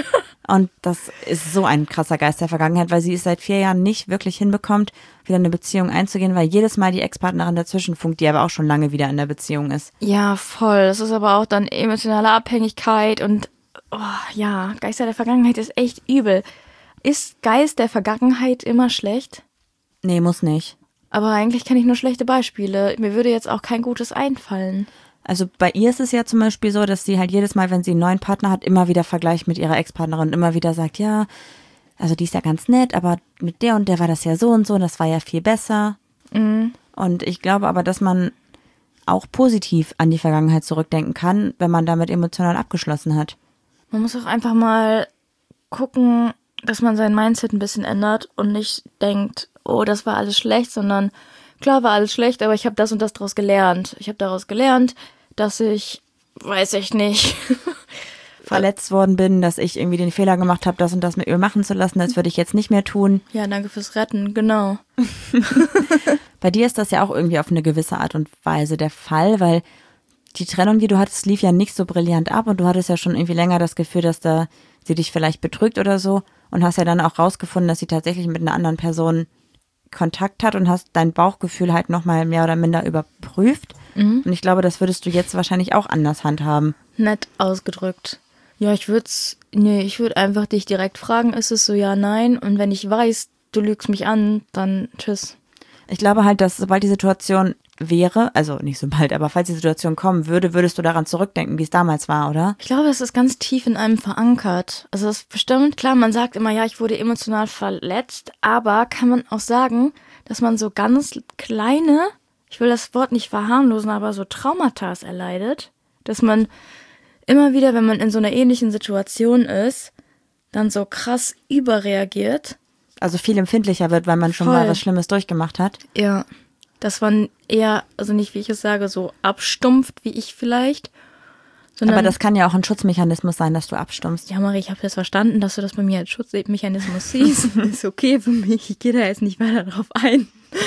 Speaker 1: Und das ist so ein krasser Geist der Vergangenheit, weil sie es seit vier Jahren nicht wirklich hinbekommt, wieder eine Beziehung einzugehen, weil jedes Mal die Ex-Partnerin dazwischen funkt, die aber auch schon lange wieder in der Beziehung ist.
Speaker 2: Ja, voll. Das ist aber auch dann emotionale Abhängigkeit und oh, ja, Geister der Vergangenheit ist echt übel. Ist Geist der Vergangenheit immer schlecht?
Speaker 1: Nee, muss nicht.
Speaker 2: Aber eigentlich kenne ich nur schlechte Beispiele. Mir würde jetzt auch kein gutes einfallen.
Speaker 1: Also bei ihr ist es ja zum Beispiel so, dass sie halt jedes Mal, wenn sie einen neuen Partner hat, immer wieder vergleicht mit ihrer Ex-Partnerin und immer wieder sagt, ja, also die ist ja ganz nett, aber mit der und der war das ja so und so und das war ja viel besser.
Speaker 2: Mhm.
Speaker 1: Und ich glaube aber, dass man auch positiv an die Vergangenheit zurückdenken kann, wenn man damit emotional abgeschlossen hat.
Speaker 2: Man muss auch einfach mal gucken, dass man sein Mindset ein bisschen ändert und nicht denkt, oh, das war alles schlecht, sondern klar war alles schlecht, aber ich habe das und das daraus gelernt. Ich habe daraus gelernt, dass ich, weiß ich nicht,
Speaker 1: verletzt worden bin, dass ich irgendwie den Fehler gemacht habe, das und das mit ihr machen zu lassen, das würde ich jetzt nicht mehr tun.
Speaker 2: Ja, danke fürs Retten, genau.
Speaker 1: Bei dir ist das ja auch irgendwie auf eine gewisse Art und Weise der Fall, weil die Trennung, die du hattest, lief ja nicht so brillant ab und du hattest ja schon irgendwie länger das Gefühl, dass da sie dich vielleicht betrügt oder so und hast ja dann auch rausgefunden, dass sie tatsächlich mit einer anderen Person Kontakt hat und hast dein Bauchgefühl halt nochmal mehr oder minder überprüft.
Speaker 2: Mhm.
Speaker 1: Und ich glaube, das würdest du jetzt wahrscheinlich auch anders handhaben.
Speaker 2: Nett ausgedrückt. Ja, ich würde nee, ich würde einfach dich direkt fragen, ist es so, ja, nein? Und wenn ich weiß, du lügst mich an, dann tschüss.
Speaker 1: Ich glaube halt, dass sobald die Situation wäre, also nicht sobald, aber falls die Situation kommen würde, würdest du daran zurückdenken, wie es damals war, oder?
Speaker 2: Ich glaube, es ist ganz tief in einem verankert. Also es ist bestimmt, klar, man sagt immer, ja, ich wurde emotional verletzt, aber kann man auch sagen, dass man so ganz kleine, ich will das Wort nicht verharmlosen, aber so Traumata erleidet, dass man immer wieder, wenn man in so einer ähnlichen Situation ist, dann so krass überreagiert.
Speaker 1: Also viel empfindlicher wird, weil man schon
Speaker 2: Voll.
Speaker 1: mal was Schlimmes durchgemacht hat.
Speaker 2: Ja, dass man eher, also nicht wie ich es sage, so abstumpft, wie ich vielleicht. Sondern,
Speaker 1: Aber das kann ja auch ein Schutzmechanismus sein, dass du abstumpfst.
Speaker 2: ja, Marie, ich habe jetzt verstanden, dass du das bei mir als Schutzmechanismus siehst. Ist okay für mich, ich gehe da jetzt nicht weiter drauf ein.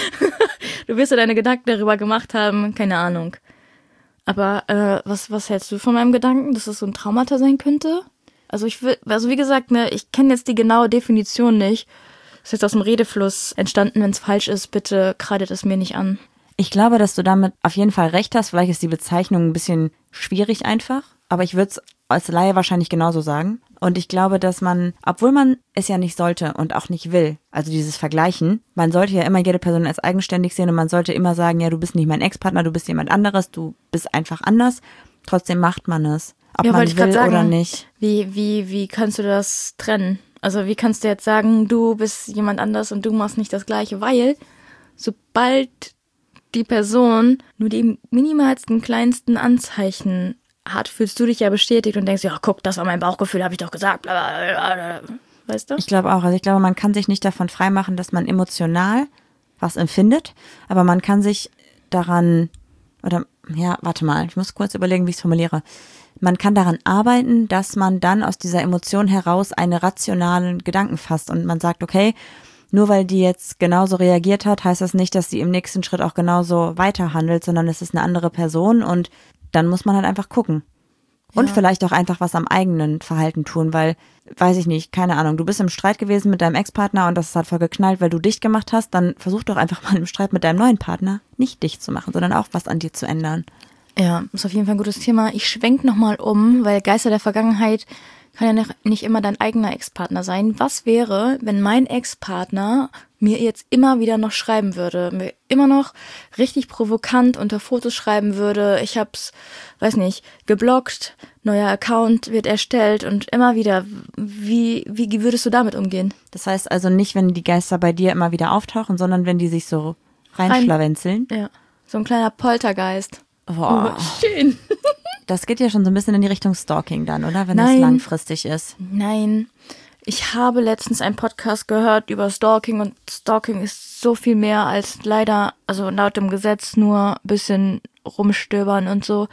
Speaker 2: Du wirst ja deine Gedanken darüber gemacht haben, keine Ahnung. Aber äh, was, was hältst du von meinem Gedanken, dass es so ein Traumata sein könnte? Also ich will, also wie gesagt, ne, ich kenne jetzt die genaue Definition nicht. Das ist jetzt aus dem Redefluss entstanden. Wenn es falsch ist, bitte kreidet es mir nicht an.
Speaker 1: Ich glaube, dass du damit auf jeden Fall recht hast. Vielleicht ist die Bezeichnung ein bisschen schwierig einfach. Aber ich würde es als Laie wahrscheinlich genauso sagen. Und ich glaube, dass man, obwohl man es ja nicht sollte und auch nicht will, also dieses Vergleichen, man sollte ja immer jede Person als eigenständig sehen und man sollte immer sagen, ja, du bist nicht mein Ex-Partner, du bist jemand anderes, du bist einfach anders. Trotzdem macht man es, ob
Speaker 2: Ja,
Speaker 1: man
Speaker 2: wollte ich
Speaker 1: will
Speaker 2: grad sagen.
Speaker 1: oder nicht.
Speaker 2: Wie, wie, wie kannst du das trennen? Also wie kannst du jetzt sagen, du bist jemand anders und du machst nicht das Gleiche, weil sobald die Person nur die minimalsten, kleinsten Anzeichen hat, fühlst du dich ja bestätigt und denkst, ja, guck, das war mein Bauchgefühl, habe ich doch gesagt. Blablabla. Weißt du?
Speaker 1: Ich glaube auch. Also ich glaube, man kann sich nicht davon freimachen, dass man emotional was empfindet, aber man kann sich daran, oder ja, warte mal, ich muss kurz überlegen, wie ich es formuliere. Man kann daran arbeiten, dass man dann aus dieser Emotion heraus einen rationalen Gedanken fasst und man sagt, okay, nur weil die jetzt genauso reagiert hat, heißt das nicht, dass sie im nächsten Schritt auch genauso weiterhandelt, sondern es ist eine andere Person und dann muss man halt einfach gucken. Und
Speaker 2: Ja.
Speaker 1: vielleicht auch einfach was am eigenen Verhalten tun, weil, weiß ich nicht, keine Ahnung, du bist im Streit gewesen mit deinem Ex-Partner und das hat voll geknallt, weil du dicht gemacht hast, dann versuch doch einfach mal im Streit mit deinem neuen Partner nicht dicht zu machen, sondern auch was an dir zu ändern.
Speaker 2: Ja, ist auf jeden Fall ein gutes Thema. Ich schwenk nochmal um, weil Geister der Vergangenheit kann ja nicht immer dein eigener Ex-Partner sein. Was wäre, wenn mein Ex-Partner mir jetzt immer wieder noch schreiben würde, mir immer noch richtig provokant unter Fotos schreiben würde, ich hab's, weiß nicht, geblockt, neuer Account wird erstellt und immer wieder, wie, wie würdest du damit umgehen?
Speaker 1: Das heißt also nicht, wenn die Geister bei dir immer wieder auftauchen, sondern wenn die sich so reinschlawenzeln?
Speaker 2: Rein, ja, so ein kleiner Poltergeist.
Speaker 1: Boah.
Speaker 2: Oh, schön.
Speaker 1: Das geht ja schon so ein bisschen in die Richtung Stalking dann, oder? Wenn
Speaker 2: Nein.
Speaker 1: das langfristig ist.
Speaker 2: Nein. Ich habe letztens einen Podcast gehört über Stalking und Stalking ist so viel mehr als leider, also laut dem Gesetz nur ein bisschen rumstöbern und so.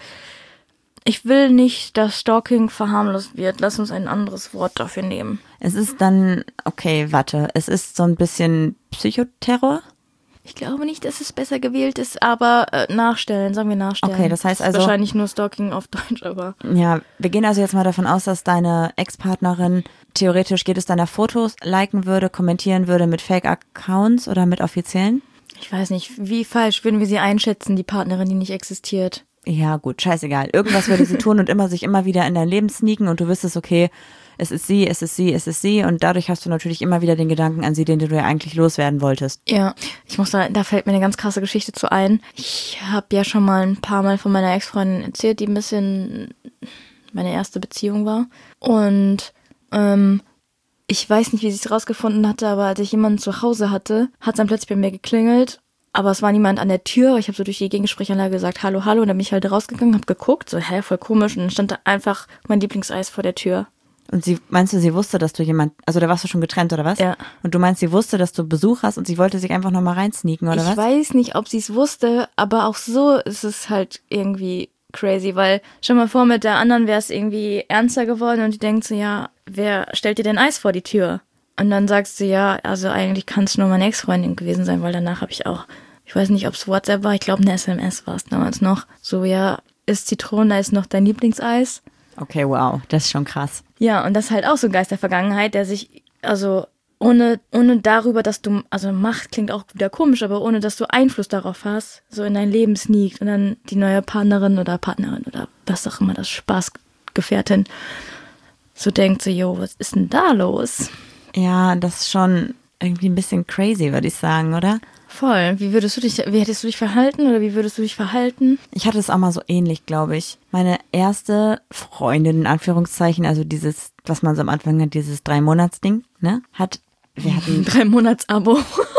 Speaker 2: Ich will nicht, dass Stalking verharmlost wird. Lass uns ein anderes Wort dafür nehmen.
Speaker 1: Es ist dann, okay, warte, es ist so ein bisschen Psychoterror?
Speaker 2: Ich glaube nicht, dass es besser gewählt ist, aber äh, nachstellen, sagen wir nachstellen.
Speaker 1: Okay, das heißt also...
Speaker 2: Das ist wahrscheinlich nur Stalking auf Deutsch, aber...
Speaker 1: Ja, wir gehen also jetzt mal davon aus, dass deine Ex-Partnerin theoretisch jedes deiner Fotos liken würde, kommentieren würde mit Fake-Accounts oder mit offiziellen?
Speaker 2: Ich weiß nicht, wie falsch würden wir sie einschätzen, die Partnerin, die nicht existiert?
Speaker 1: Ja gut, scheißegal. Irgendwas würde sie tun und immer sich immer wieder in dein Leben sneaken und du wüsstest, okay, es ist sie, es ist sie, es ist sie und dadurch hast du natürlich immer wieder den Gedanken an sie, den du ja eigentlich loswerden wolltest.
Speaker 2: Ja, ich muss da, da fällt mir eine ganz krasse Geschichte zu ein. Ich habe ja schon mal ein paar Mal von meiner Ex-Freundin erzählt, die ein bisschen meine erste Beziehung war. Und ähm, ich weiß nicht, wie sie es rausgefunden hatte, aber als ich jemanden zu Hause hatte, hat es dann plötzlich bei mir geklingelt. Aber es war niemand an der Tür. Ich habe so durch die Gegensprechanlage gesagt, hallo, hallo. Und dann bin ich halt rausgegangen, habe geguckt, so, hä, voll komisch. Und dann stand da einfach mein Lieblingseis vor der Tür.
Speaker 1: Und sie, meinst du, sie wusste, dass du jemand, also da warst du schon getrennt, oder was?
Speaker 2: Ja.
Speaker 1: Und du meinst, sie wusste, dass du Besuch hast und sie wollte sich einfach nochmal reinsneaken, oder
Speaker 2: ich
Speaker 1: was?
Speaker 2: Ich weiß nicht, ob sie es wusste, aber auch so ist es halt irgendwie crazy, weil stell mal vor, mit der anderen wäre es irgendwie ernster geworden und die denkt so, ja, wer stellt dir denn Eis vor die Tür? Und dann sagst du, ja, also eigentlich kann es nur meine Ex-Freundin gewesen sein, weil danach habe ich auch, ich weiß nicht, ob es WhatsApp war, ich glaube eine S M S war es damals noch, so, ja, ist Zitroneneis noch dein Lieblingseis?
Speaker 1: Okay, wow, das ist schon krass.
Speaker 2: Ja, und das ist halt auch so ein Geist der Vergangenheit, der sich, also ohne, ohne darüber, dass du, also Macht klingt auch wieder komisch, aber ohne, dass du Einfluss darauf hast, so in dein Leben sneakt und dann die neue Partnerin oder Partnerin oder was auch immer, das Spaßgefährtin, so denkt so, yo, was ist denn da los?
Speaker 1: Ja, das ist schon irgendwie ein bisschen crazy, würde ich sagen, oder?
Speaker 2: Voll. Wie würdest du dich, wie hättest du dich verhalten oder wie würdest du dich verhalten?
Speaker 1: Ich hatte es auch mal so ähnlich, glaube ich. Meine erste Freundin, in Anführungszeichen, also dieses, was man so am Anfang hat, dieses Drei-Monats-Ding, ne, hat, wir hatten...
Speaker 2: Drei-Monats-Abo.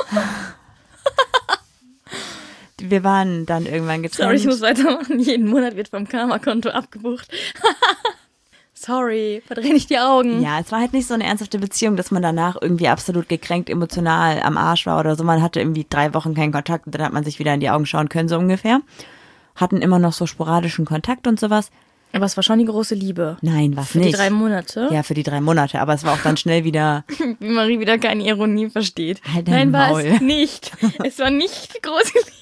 Speaker 1: Wir waren dann irgendwann getrennt.
Speaker 2: Sorry, ich muss weitermachen. Jeden Monat wird vom Karma-Konto abgebucht. Sorry, verdreh nicht die Augen.
Speaker 1: Ja, es war halt nicht so eine ernsthafte Beziehung, dass man danach irgendwie absolut gekränkt, emotional am Arsch war oder so. Man hatte irgendwie drei Wochen keinen Kontakt und dann hat man sich wieder in die Augen schauen können, so ungefähr. Hatten immer noch so sporadischen Kontakt und sowas.
Speaker 2: Aber es war schon die große Liebe.
Speaker 1: Nein, was
Speaker 2: Für
Speaker 1: nicht.
Speaker 2: die drei Monate?
Speaker 1: Ja, für die drei Monate. Aber es war auch dann schnell wieder...
Speaker 2: Wie Marie wieder keine Ironie versteht.
Speaker 1: Halt dein
Speaker 2: Nein, war
Speaker 1: Maul.
Speaker 2: es nicht. Es war nicht die große Liebe.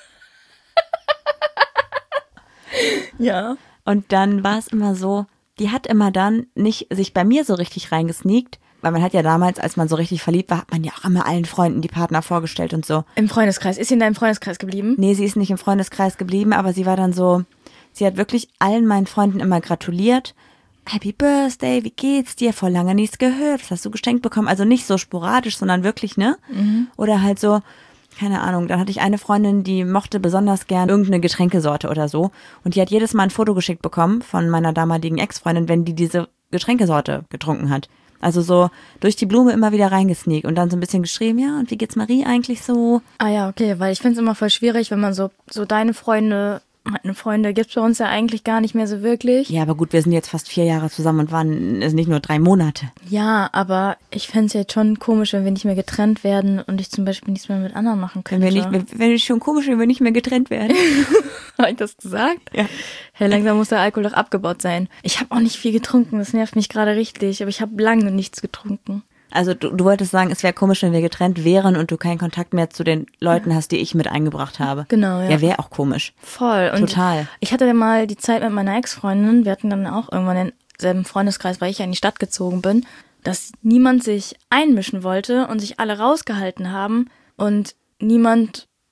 Speaker 2: Ja.
Speaker 1: Und dann war es immer so, die hat immer dann nicht sich bei mir so richtig reingesneakt, weil man hat ja damals, als man so richtig verliebt war, hat man ja auch immer allen Freunden die Partner vorgestellt und so.
Speaker 2: Im Freundeskreis. Ist sie in deinem Freundeskreis geblieben?
Speaker 1: Nee, sie ist nicht im Freundeskreis geblieben, aber sie war dann so, sie hat wirklich allen meinen Freunden immer gratuliert. Happy Birthday, wie geht's dir? Vor lange nichts gehört, was hast du geschenkt bekommen? Also nicht so sporadisch, sondern wirklich, ne? Mhm. Oder halt so, keine Ahnung, dann hatte ich eine Freundin, die mochte besonders gern irgendeine Getränkesorte oder so. Und die hat jedes Mal ein Foto geschickt bekommen von meiner damaligen Ex-Freundin, wenn die diese Getränkesorte getrunken hat. Also so durch die Blume immer wieder reingesneakt und dann so ein bisschen geschrieben, ja, und wie geht's Marie eigentlich so?
Speaker 2: Ah ja, okay, weil ich finde es immer voll schwierig, wenn man so, so deine Freunde, meine Freunde gibt's bei uns ja eigentlich gar nicht mehr so wirklich.
Speaker 1: Ja, aber gut, wir sind jetzt fast vier Jahre zusammen und waren es nicht nur drei Monate.
Speaker 2: Ja, aber ich fände es jetzt schon komisch, wenn wir nicht mehr getrennt werden und ich zum Beispiel nichts mehr mit anderen machen könnte.
Speaker 1: Wenn wir nicht, wenn es schon komisch, wenn wir nicht mehr getrennt werden.
Speaker 2: Habe ich das gesagt?
Speaker 1: Ja.
Speaker 2: Hey, langsam muss der Alkohol doch abgebaut sein. Ich habe auch nicht viel getrunken, das nervt mich gerade richtig, aber ich habe lange nichts getrunken.
Speaker 1: Also du, du wolltest sagen, es wäre komisch, wenn wir getrennt wären und du keinen Kontakt mehr zu den Leuten hast, die ich mit eingebracht habe.
Speaker 2: Genau, ja.
Speaker 1: Ja, wäre auch komisch.
Speaker 2: Voll. Und
Speaker 1: total.
Speaker 2: Ich hatte dann mal die Zeit mit meiner Ex-Freundin, wir hatten dann auch irgendwann denselben Freundeskreis, weil ich ja in die Stadt gezogen bin, dass niemand sich einmischen wollte und sich alle rausgehalten haben und niemand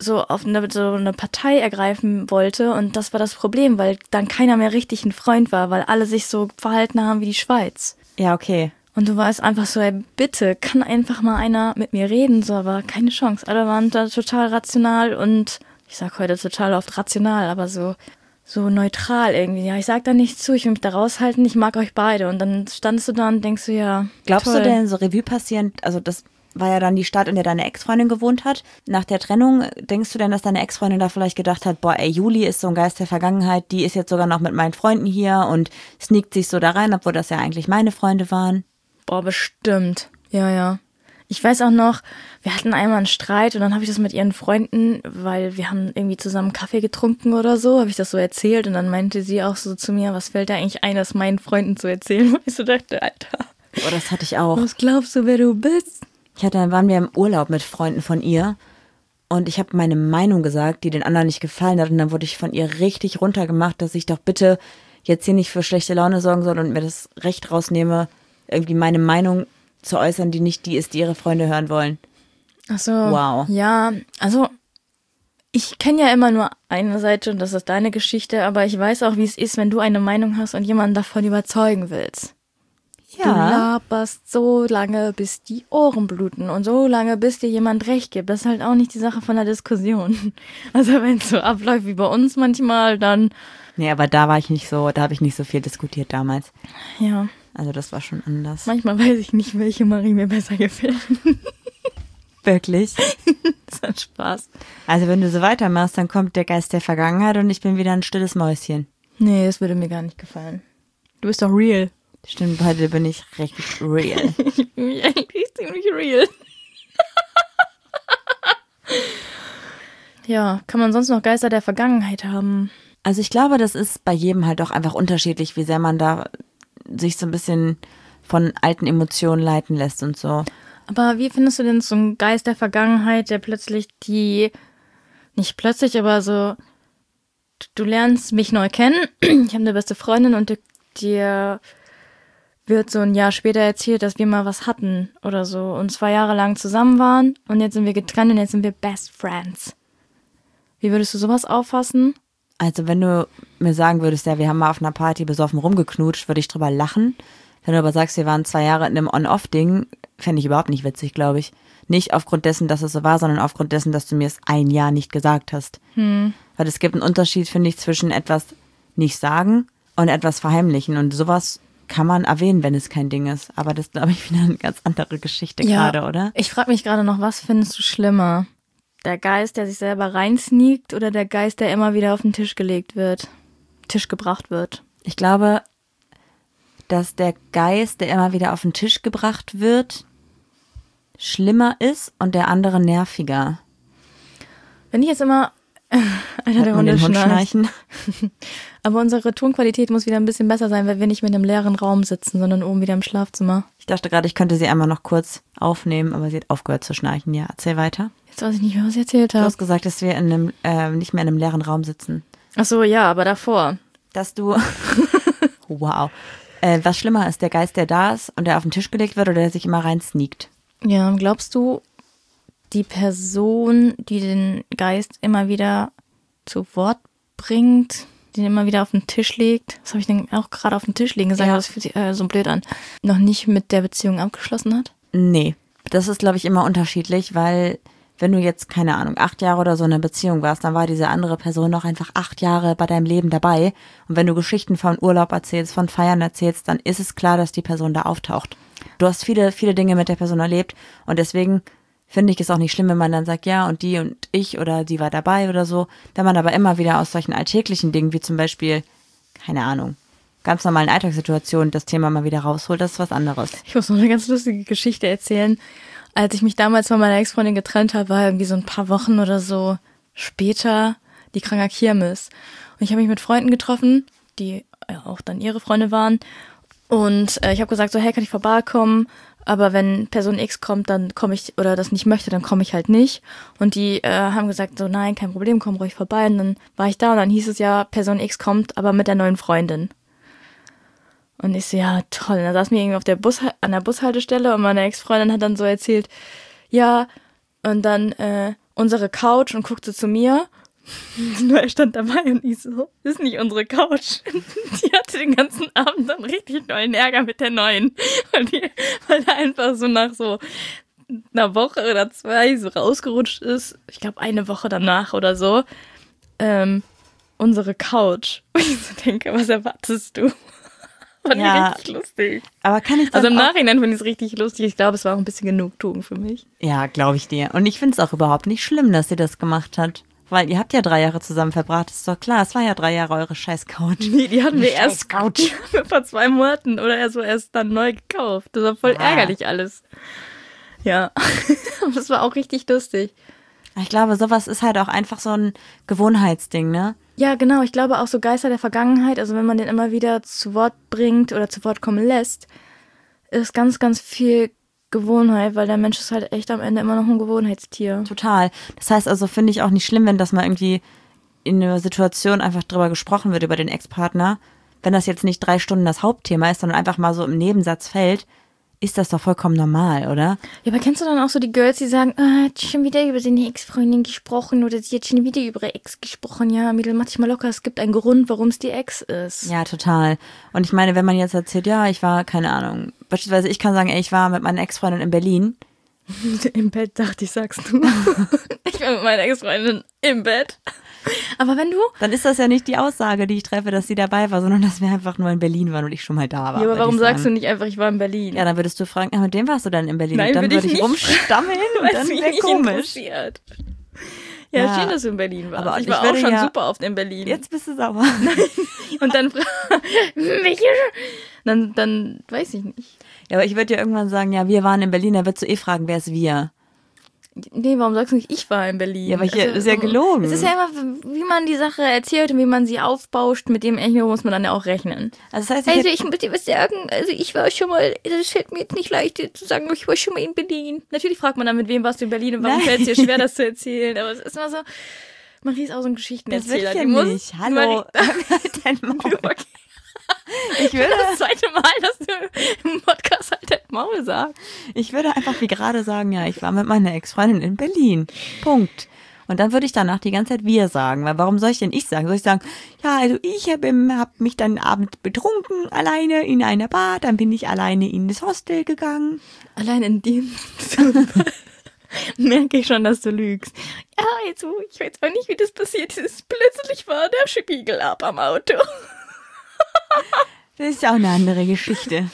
Speaker 2: so auf eine, so eine Partei ergreifen wollte und das war das Problem, weil dann keiner mehr richtig ein Freund war, weil alle sich so verhalten haben wie die Schweiz.
Speaker 1: Ja, okay.
Speaker 2: Und du warst einfach so, ey, bitte, kann einfach mal einer mit mir reden, so, aber keine Chance. Alle waren da total rational und ich sag heute total oft rational, aber so, so neutral irgendwie. Ja, ich sag da nichts zu, ich will mich da raushalten, ich mag euch beide. Und dann standest du da und denkst du, ja,
Speaker 1: Glaubst
Speaker 2: toll.
Speaker 1: du denn, so Revue passierend, also das war ja dann die Stadt, in der deine Ex-Freundin gewohnt hat. Nach der Trennung, denkst du denn, dass deine Ex-Freundin da vielleicht gedacht hat, boah, ey, Juli ist so ein Geist der Vergangenheit, die ist jetzt sogar noch mit meinen Freunden hier und sneakt sich so da rein, obwohl das ja eigentlich meine Freunde waren?
Speaker 2: Boah, bestimmt. Ja, ja. Ich weiß auch noch, wir hatten einmal einen Streit und dann habe ich das mit ihren Freunden, weil wir haben irgendwie zusammen Kaffee getrunken oder so, habe ich das so erzählt und dann meinte sie auch so zu mir, was fällt da eigentlich ein, das meinen Freunden zu erzählen? Und ich so dachte, Alter.
Speaker 1: Boah, das hatte ich auch.
Speaker 2: Was glaubst du, wer du bist?
Speaker 1: Ich hatte, dann waren wir im Urlaub mit Freunden von ihr und ich habe meine Meinung gesagt, die den anderen nicht gefallen hat und dann wurde ich von ihr richtig runtergemacht, dass ich doch bitte jetzt hier nicht für schlechte Laune sorgen soll und mir das Recht rausnehme, irgendwie meine Meinung zu äußern, die nicht die ist, die ihre Freunde hören wollen.
Speaker 2: Ach so.
Speaker 1: Wow.
Speaker 2: Ja, also ich kenne ja immer nur eine Seite und das ist deine Geschichte, aber ich weiß auch, wie es ist, wenn du eine Meinung hast und jemanden davon überzeugen willst.
Speaker 1: Ja.
Speaker 2: Du laberst so lange, bis die Ohren bluten und so lange, bis dir jemand recht gibt. Das ist halt auch nicht die Sache von der Diskussion. Also wenn es so abläuft wie bei uns manchmal, dann...
Speaker 1: Nee, aber da war ich nicht so, da habe ich nicht so viel diskutiert damals.
Speaker 2: Ja.
Speaker 1: Also das war schon anders.
Speaker 2: Manchmal weiß ich nicht, welche Marie mir besser gefällt.
Speaker 1: Wirklich?
Speaker 2: Das hat Spaß.
Speaker 1: Also wenn du so weitermachst, dann kommt der Geist der Vergangenheit und ich bin wieder ein stilles Mäuschen.
Speaker 2: Nee, das würde mir gar nicht gefallen. Du bist doch real.
Speaker 1: Stimmt, heute bin ich richtig real.
Speaker 2: Ich bin mich eigentlich ziemlich real. Ja, kann man sonst noch Geister der Vergangenheit haben?
Speaker 1: Also ich glaube, das ist bei jedem halt auch einfach unterschiedlich, wie sehr man da sich so ein bisschen von alten Emotionen leiten lässt und so.
Speaker 2: Aber wie findest du denn so einen Geist der Vergangenheit, der plötzlich die, nicht plötzlich, aber so, du lernst mich neu kennen, ich habe eine beste Freundin und dir wird so ein Jahr später erzählt, dass wir mal was hatten oder so und zwei Jahre lang zusammen waren und jetzt sind wir getrennt und jetzt sind wir Best Friends. Wie würdest du sowas auffassen?
Speaker 1: Also wenn du mir sagen würdest, ja, wir haben mal auf einer Party besoffen rumgeknutscht, würde ich drüber lachen. Wenn du aber sagst, wir waren zwei Jahre in einem On-Off-Ding, fände ich überhaupt nicht witzig, glaube ich. Nicht aufgrund dessen, dass es so war, sondern aufgrund dessen, dass du mir es ein Jahr nicht gesagt hast.
Speaker 2: Hm.
Speaker 1: Weil es gibt einen Unterschied, finde ich, zwischen etwas nicht sagen und etwas verheimlichen. Und sowas kann man erwähnen, wenn es kein Ding ist. Aber das ist, glaube ich, wieder eine ganz andere Geschichte
Speaker 2: Ja,
Speaker 1: gerade, oder?
Speaker 2: Ich frage mich gerade noch, was findest du schlimmer? Der Geist, der sich selber reinsneakt oder der Geist, der immer wieder auf den Tisch gelegt wird, Tisch gebracht wird?
Speaker 1: Ich glaube, dass der Geist, der immer wieder auf den Tisch gebracht wird, schlimmer ist und der andere nerviger.
Speaker 2: Wenn ich jetzt immer einer der
Speaker 1: Hört man
Speaker 2: Hunde
Speaker 1: den Hund
Speaker 2: schnarcht.
Speaker 1: schnarchen?
Speaker 2: Aber unsere Tonqualität muss wieder ein bisschen besser sein, weil wir nicht mehr in einem leeren Raum sitzen, sondern oben wieder im Schlafzimmer.
Speaker 1: Ich dachte gerade, ich könnte sie einmal noch kurz aufnehmen, aber sie hat aufgehört zu schnarchen. Ja, erzähl weiter.
Speaker 2: Jetzt weiß ich nicht mehr, was ich erzählt
Speaker 1: Du
Speaker 2: habe.
Speaker 1: hast gesagt, dass wir in einem, äh, nicht mehr in einem leeren Raum sitzen.
Speaker 2: Ach so, ja, aber davor.
Speaker 1: Dass du, wow, äh, was schlimmer ist, der Geist, der da ist und der auf den Tisch gelegt wird oder der sich immer rein sneakt?
Speaker 2: Ja, glaubst du, die Person, die den Geist immer wieder zu Wort bringt, den immer wieder auf den Tisch legt, das habe ich dann auch gerade auf den Tisch liegen gesagt,
Speaker 1: Ja.
Speaker 2: aber das fühlt sich äh, so blöd an, noch nicht mit der Beziehung abgeschlossen hat?
Speaker 1: Nee, das ist, glaube ich, immer unterschiedlich, weil wenn du jetzt, keine Ahnung, acht Jahre oder so in einer Beziehung warst, dann war diese andere Person noch einfach acht Jahre bei deinem Leben dabei. Und wenn du Geschichten von Urlaub erzählst, von Feiern erzählst, dann ist es klar, dass die Person da auftaucht. Du hast viele, viele Dinge mit der Person erlebt und deswegen finde ich es auch nicht schlimm, wenn man dann sagt, ja, und die und ich oder die war dabei oder so. Wenn man aber immer wieder aus solchen alltäglichen Dingen, wie zum Beispiel, keine Ahnung, ganz normalen Alltagssituationen, das Thema mal wieder rausholt, das ist was anderes.
Speaker 2: Ich muss noch eine ganz lustige Geschichte erzählen. Als ich mich damals von meiner Ex-Freundin getrennt habe, war irgendwie so ein paar Wochen oder so später die Kranger Kirmes. Und ich habe mich mit Freunden getroffen, die ja auch dann ihre Freunde waren. Und äh, ich habe gesagt so, hey, kann ich vorbeikommen? Aber wenn Person X kommt, dann komme ich, oder das nicht möchte, dann komme ich halt nicht. Und die äh, haben gesagt so, nein, kein Problem, komm ruhig vorbei. Und dann war ich da und dann hieß es ja, Person X kommt, aber mit der neuen Freundin. Und ich so, ja, toll. Und da saß mir irgendwie auf der Bus, an der Bushaltestelle und meine Ex-Freundin hat dann so erzählt, ja, und dann äh, unsere Couch und guckte zu mir. Nur er stand dabei und ich so, das ist nicht unsere Couch. Die hatte den ganzen Abend dann richtig neuen Ärger mit der neuen. Weil, die, weil er einfach so nach so einer Woche oder zwei so rausgerutscht ist. Ich glaube eine Woche danach oder so. Ähm, unsere Couch. Und ich so denke, was erwartest du? Fand
Speaker 1: Ja,
Speaker 2: ich richtig lustig.
Speaker 1: Aber kann ich dann
Speaker 2: Also im
Speaker 1: auch,
Speaker 2: Nachhinein finde ich es richtig lustig. Ich glaube, es war auch ein bisschen Genugtuung für mich.
Speaker 1: Ja, glaube ich dir. Und ich finde es auch überhaupt nicht schlimm, dass sie das gemacht hat. Weil ihr habt ja drei Jahre zusammen verbracht, ist doch klar. Es war ja drei Jahre eure scheiß Couch.
Speaker 2: Nee, die hatten wir erst
Speaker 1: Couch.
Speaker 2: die haben wir vor zwei Monaten oder erst so erst dann neu gekauft. Das war voll
Speaker 1: Ah.
Speaker 2: ärgerlich alles. Ja, das war auch richtig lustig.
Speaker 1: Ich glaube, sowas ist halt auch einfach so ein Gewohnheitsding, ne?
Speaker 2: Ja, genau. Ich glaube auch so Geister der Vergangenheit, also wenn man den immer wieder zu Wort bringt oder zu Wort kommen lässt, ist ganz, ganz viel Gewohnheit, weil der Mensch ist halt echt am Ende immer noch ein Gewohnheitstier.
Speaker 1: Total. Das heißt also, finde ich auch nicht schlimm, wenn das mal irgendwie in einer Situation einfach drüber gesprochen wird, über den Ex-Partner. Wenn das jetzt nicht drei Stunden das Hauptthema ist, sondern einfach mal so im Nebensatz fällt, ist das doch vollkommen normal, oder?
Speaker 2: Ja, aber kennst du dann auch so die Girls, die sagen, ah, hat schon wieder über seine Ex-Freundin gesprochen oder sie hat schon wieder über ihre Ex gesprochen. Ja, Mädel, mach dich mal locker, es gibt einen Grund, warum es die Ex ist.
Speaker 1: Ja, total. Und ich meine, wenn man jetzt erzählt, ja, ich war, keine Ahnung, beispielsweise ich kann sagen, ey, ich war mit meiner Ex-Freundin in Berlin.
Speaker 2: Im Bett, dachte ich, sagst du. Ich war mit meiner Ex-Freundin im Bett. Aber wenn du...
Speaker 1: Dann ist das ja nicht die Aussage, die ich treffe, dass sie dabei war, sondern dass wir einfach nur in Berlin waren und ich schon mal da war.
Speaker 2: Ja, aber warum
Speaker 1: ich
Speaker 2: sagst du
Speaker 1: sagen.
Speaker 2: nicht einfach, ich war in Berlin?
Speaker 1: Ja, dann würdest du fragen, ja, mit dem warst du dann in Berlin.
Speaker 2: Nein,
Speaker 1: und dann
Speaker 2: würde
Speaker 1: würde
Speaker 2: ich
Speaker 1: ich
Speaker 2: nicht.
Speaker 1: rumstammeln und
Speaker 2: Weil
Speaker 1: dann
Speaker 2: es mich
Speaker 1: wäre
Speaker 2: nicht
Speaker 1: komisch.
Speaker 2: interessiert. Ja,
Speaker 1: Ja.
Speaker 2: schön, dass du in Berlin warst.
Speaker 1: Aber
Speaker 2: ich
Speaker 1: ich
Speaker 2: war auch
Speaker 1: würde
Speaker 2: schon
Speaker 1: ja-
Speaker 2: super oft in Berlin.
Speaker 1: Jetzt bist du sauer.
Speaker 2: Und dann... dann, dann weiß ich nicht.
Speaker 1: Ja, aber ich würde ja irgendwann sagen, ja, wir waren in Berlin, da würdest du eh fragen, wer ist wir?
Speaker 2: Nee, warum sagst du nicht, ich war in Berlin?
Speaker 1: Ja, aber hier ist ja gelogen.
Speaker 2: Es ist ja immer, wie man die Sache erzählt und wie man sie aufbauscht, mit dem Echo muss man dann ja auch rechnen.
Speaker 1: Also das heißt, ich
Speaker 2: Also
Speaker 1: hätte-
Speaker 2: ich muss dir was sagen, also ich war schon mal, es fällt mir jetzt nicht leicht dir zu sagen, ich war schon mal in Berlin. Natürlich fragt man dann, mit wem warst du in Berlin und warum
Speaker 1: Nein.
Speaker 2: fällt es dir schwer, das zu erzählen, aber es ist immer so, Marie ist auch so ein
Speaker 1: das
Speaker 2: Geschichtenerzähler.
Speaker 1: will ich ja
Speaker 2: die muss,
Speaker 1: nicht. Hallo,
Speaker 2: Marie,
Speaker 1: halt dein Maul.
Speaker 2: okay.
Speaker 1: Ich würde,
Speaker 2: Das zweite Mal, dass du im Podcast halt dein Maul sagst.
Speaker 1: ich würde einfach wie gerade sagen, ja, ich war mit meiner Ex-Freundin in Berlin. Punkt. Und dann würde ich danach die ganze Zeit wir sagen. Weil warum soll ich denn ich sagen? Soll ich sagen, ja, also ich habe hab mich dann abends betrunken, alleine in einer Bar, dann bin ich alleine in das Hostel gegangen.
Speaker 2: Allein in dem merke ich schon, dass du lügst. Ja, also, ich weiß auch nicht, wie das passiert ist. Plötzlich war der Spiegel ab am Auto.
Speaker 1: Das ist auch eine andere Geschichte.